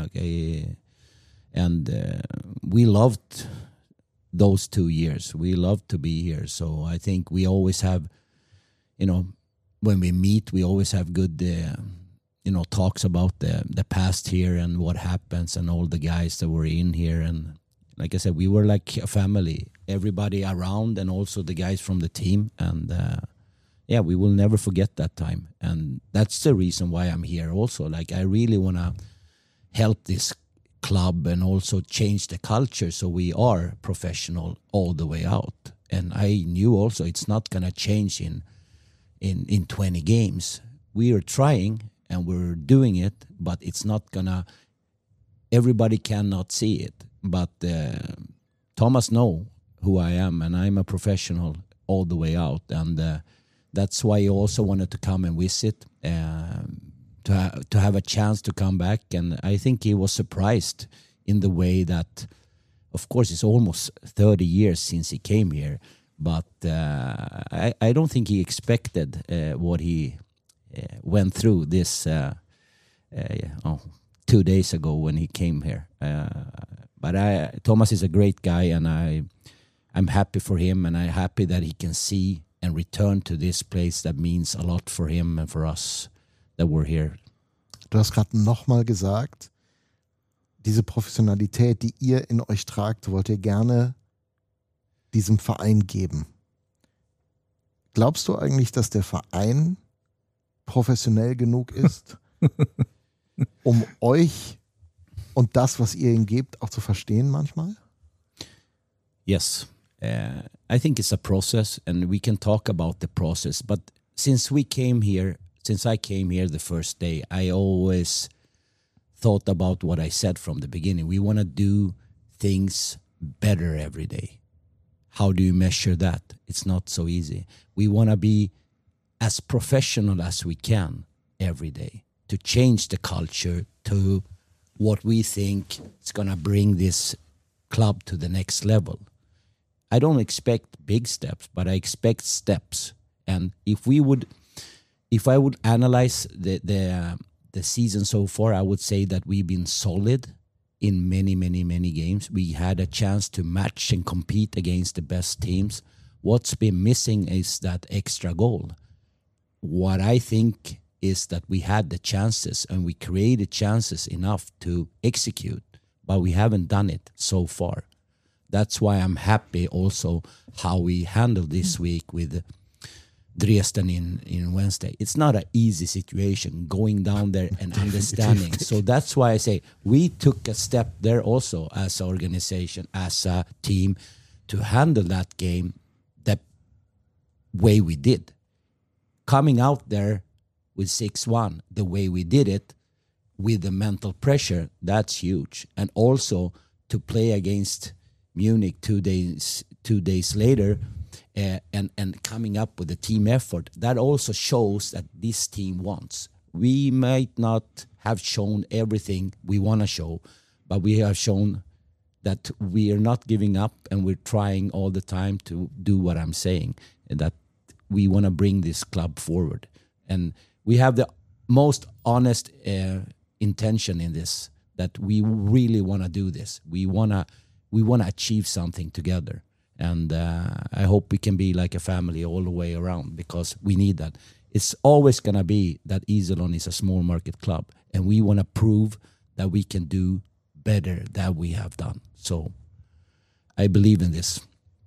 and we loved those 2 years. We loved to be here. So I think we always have, when we meet, we always have good, talks about the past here and what happens and all the guys that were in here. And like I said, we were like a family, everybody around and also the guys from the team. And yeah, we will never forget that time. And that's the reason why I'm here also. Like, I really want to help this club and also change the culture so we are professional all the way out. And I knew also it's not going to change in 20 games. We are trying and we're doing it, but it's not going to, everybody cannot see it. But Thomas know who I am, and I'm a professional all the way out. And that's why he also wanted to come and visit, to have a chance to come back. And I think he was surprised in the way that, of course, it's almost 30 years since he came here, but I don't think he expected what he went through this 2 days ago when he came here. But Thomas is a great guy, and I'm happy for him, and I'm happy that he can see and return to this place that means a lot for him and for us that we're here. Du hast gerade nochmal gesagt, diese Professionalität, die ihr in euch tragt, wollt ihr gerne diesem Verein geben. Glaubst du eigentlich, dass der Verein professionell genug ist, um euch und das, was ihr ihm gebt, auch zu verstehen manchmal? Yes. I think it's a process, and we can talk about the process. But since I came here the first day, I always thought about what I said from the beginning. We want to do things better every day. How do you measure that? It's not so easy. We want to be as professional as we can every day to change the culture to what we think is going to bring this club to the next level. I don't expect big steps, but I expect steps. And if I would analyze the season so far, I would say that we've been solid in many, many, many games. We had a chance to match and compete against the best teams. What's been missing is that extra goal. What I think is that we had the chances and we created chances enough to execute, but we haven't done it so far. That's why I'm happy also how we handled this week with Dresden in Wednesday. It's not an easy situation going down there and understanding. So that's why I say we took a step there also as an organization, as a team, to handle that game the way we did. coming out there with 6-1, the way we did it, with the mental pressure, that's huge. And also to play against Munich 2 days later, and coming up with a team effort, that also shows that this team wants. We might not have shown everything we want to show, but we have shown that we are not giving up, and we're trying all the time to do what I'm saying, and that we want to bring this club forward. And we have the most honest intention in this, that we really want to do this. We want to achieve something together. And I hope we can be like a family all the way around, because we need that. It's always going to be that Iserlohn is a small market club, and we want to prove that we can do better than we have done. So I believe in this.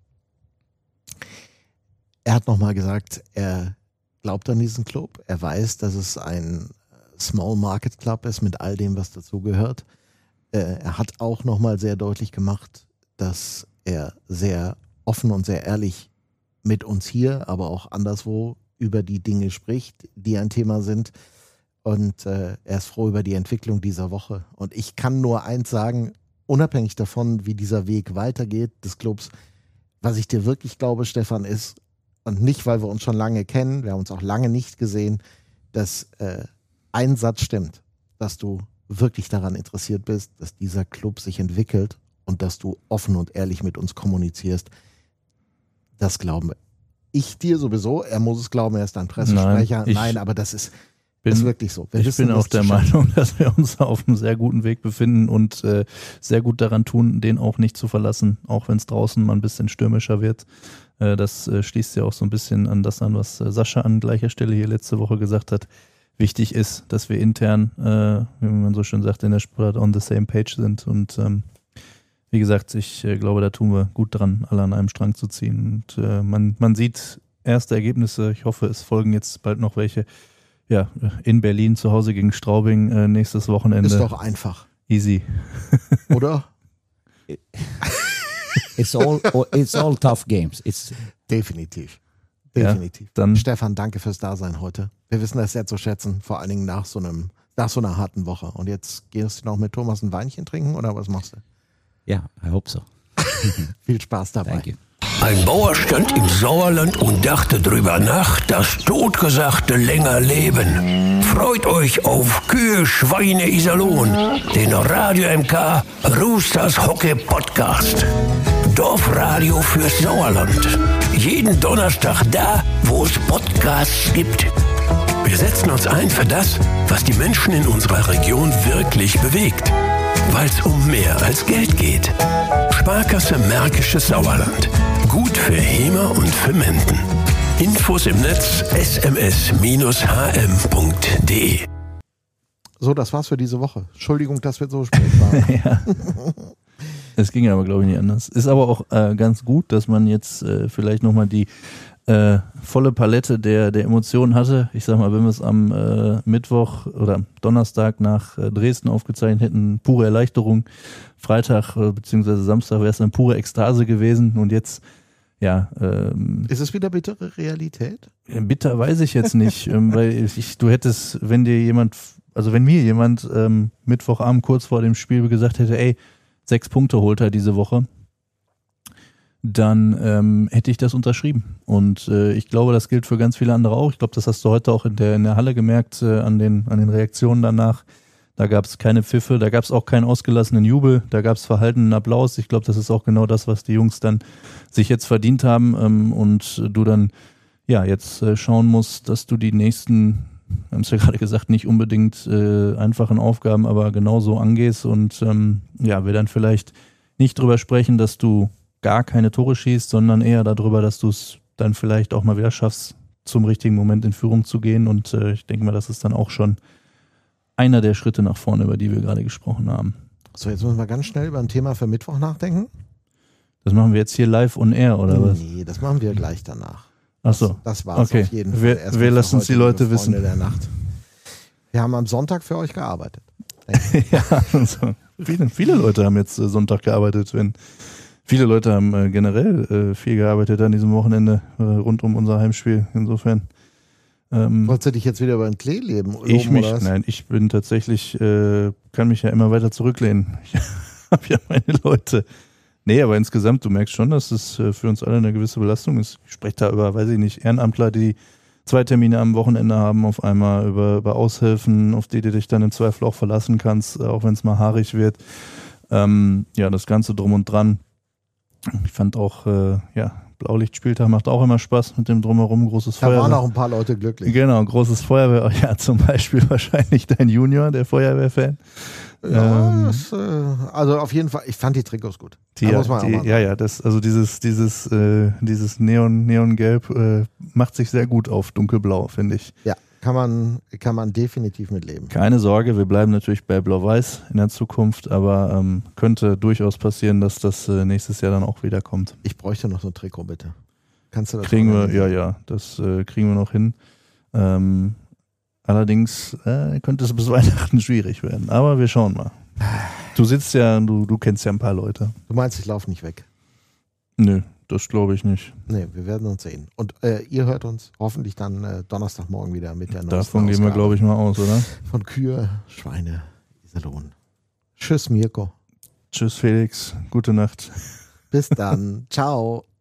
Hat nochmal gesagt, er glaubt an diesen Club. Er weiß, dass es ein Small Market Club ist mit all dem, was dazugehört. Er hat auch nochmal sehr deutlich gemacht, dass er sehr offen und sehr ehrlich mit uns hier, aber auch anderswo über die Dinge spricht, die ein Thema sind. Und er ist froh über die Entwicklung dieser Woche. Und ich kann nur eins sagen, unabhängig davon, wie dieser Weg weitergeht des Clubs, was ich dir wirklich glaube, Stefan, ist, und nicht, weil wir uns schon lange kennen, wir haben uns auch lange nicht gesehen, dass ein Satz stimmt, dass du wirklich daran interessiert bist, dass dieser Club sich entwickelt und dass du offen und ehrlich mit uns kommunizierst. Das glauben wir. Ich dir sowieso, er muss es glauben, er ist ein Pressesprecher. Nein, aber das ist wirklich so. Ich bin auch der Meinung, dass wir uns auf einem sehr guten Weg befinden und sehr gut daran tun, den auch nicht zu verlassen, auch wenn es draußen mal ein bisschen stürmischer wird. Das schließt ja auch so ein bisschen an das an, was Sascha an gleicher Stelle hier letzte Woche gesagt hat. Wichtig ist, dass wir intern, wie man so schön sagt, in der Sportart on the same page sind. Und wie gesagt, ich glaube, da tun wir gut dran, alle an einem Strang zu ziehen. Und man sieht erste Ergebnisse. Ich hoffe, es folgen jetzt bald noch welche. Ja, in Berlin zu Hause gegen Straubing nächstes Wochenende. Ist doch einfach. Easy. Oder? It's all tough games. Definitiv. Ja, dann Stefan, danke fürs Dasein heute. Wir wissen das sehr zu schätzen, vor allen Dingen nach so einer harten Woche. Und jetzt gehst du noch mit Thomas ein Weinchen trinken oder was machst du? Yeah, I hope so. Viel Spaß dabei. Thank you. Ein Bauer stand im Sauerland und dachte drüber nach, das Totgesagte länger leben. Freut euch auf Kühe, Schweine, Iserlohn, den Radio MK Roosters Hockey Podcast. Dorfradio fürs Sauerland. Jeden Donnerstag da, wo es Podcasts gibt. Wir setzen uns ein für das, was die Menschen in unserer Region wirklich bewegt. Weil es um mehr als Geld geht. Sparkasse Märkisches Sauerland. Gut für Hemer und für Menden. Infos im Netz sms-hm.de. So, das war's für diese Woche. Entschuldigung, dass wir so spät waren. ja. Es ging aber, glaube ich, nicht anders. Ist aber auch ganz gut, dass man jetzt vielleicht nochmal die volle Palette der Emotionen hatte. Ich sag mal, wenn wir es am Mittwoch oder Donnerstag nach Dresden aufgezeichnet hätten, pure Erleichterung. Freitag bzw. Samstag wäre es eine pure Ekstase gewesen. Und jetzt, ja. Ist es wieder bittere Realität? Bitter weiß ich jetzt nicht, weil du hättest, wenn mir jemand Mittwochabend kurz vor dem Spiel gesagt hätte, ey, 6 Punkte holt er diese Woche, dann hätte ich das unterschrieben. Und ich glaube, das gilt für ganz viele andere auch. Ich glaube, das hast du heute auch in der Halle gemerkt, an den Reaktionen danach. Da gab es keine Pfiffe, da gab es auch keinen ausgelassenen Jubel, da gab es verhaltenen Applaus. Ich glaube, das ist auch genau das, was die Jungs dann sich jetzt verdient haben. Und du dann ja jetzt schauen musst, dass du die nächsten, wir haben es ja gerade gesagt, nicht unbedingt einfachen Aufgaben, aber genauso angehst. Und wir dann vielleicht nicht drüber sprechen, dass du gar keine Tore schießt, sondern eher darüber, dass du es dann vielleicht auch mal wieder schaffst, zum richtigen Moment in Führung zu gehen. Und ich denke mal, das ist dann auch schon einer der Schritte nach vorne, über die wir gerade gesprochen haben. So, jetzt müssen wir ganz schnell über ein Thema für Mittwoch nachdenken. Das machen wir jetzt hier live on air, oder was? Nee, das machen wir gleich danach. Ach so. Das war's auf jeden Fall. Wir lassen es die Leute wissen. Der Nacht. Wir haben am Sonntag für euch gearbeitet. Ja, also, viele Leute haben jetzt Sonntag gearbeitet. Viele Leute haben generell viel gearbeitet an diesem Wochenende rund um unser Heimspiel. Insofern Wolltest du dich jetzt wieder über den Klee loben, oder was? Nein, ich bin tatsächlich, kann mich ja immer weiter zurücklehnen. Ich habe ja meine Leute. Nee, aber insgesamt, du merkst schon, dass es für uns alle eine gewisse Belastung ist. Ich spreche da über, weiß ich nicht, Ehrenamtler, die 2 Termine am Wochenende haben, auf einmal über Aushilfen, auf die du dich dann im Zweifel auch verlassen kannst, auch wenn es mal haarig wird. Ja, das Ganze drum und dran. Ich fand auch, Blaulichtspieltag macht auch immer Spaß mit dem Drumherum, großes Feuerwehr. Da waren auch ein paar Leute glücklich. Genau, großes Feuerwehr, ja, zum Beispiel wahrscheinlich dein Junior, der Feuerwehrfan. Ja, also auf jeden Fall, ich fand die Trikots gut. Dieses Neongelb macht sich sehr gut auf dunkelblau, finde ich. Ja, kann man definitiv mitleben. Keine Sorge, wir bleiben natürlich bei Blau-Weiß in der Zukunft, aber könnte durchaus passieren, dass das nächstes Jahr dann auch wieder kommt. Ich bräuchte noch so ein Trikot, bitte. Kannst du das kriegen wir, das kriegen wir noch hin. Allerdings könnte es bis Weihnachten schwierig werden, aber wir schauen mal. Du sitzt ja, du kennst ja ein paar Leute. Du meinst, ich laufe nicht weg? Nö, das glaube ich nicht. Nee, wir werden uns sehen. Und ihr hört uns hoffentlich dann Donnerstagmorgen wieder mit der neuesten Davon gehen wir, glaube ich, mal aus, oder? Von Kühe, Schweine, Iserlohn. Tschüss, Mirko. Tschüss, Felix. Gute Nacht. Bis dann. Ciao.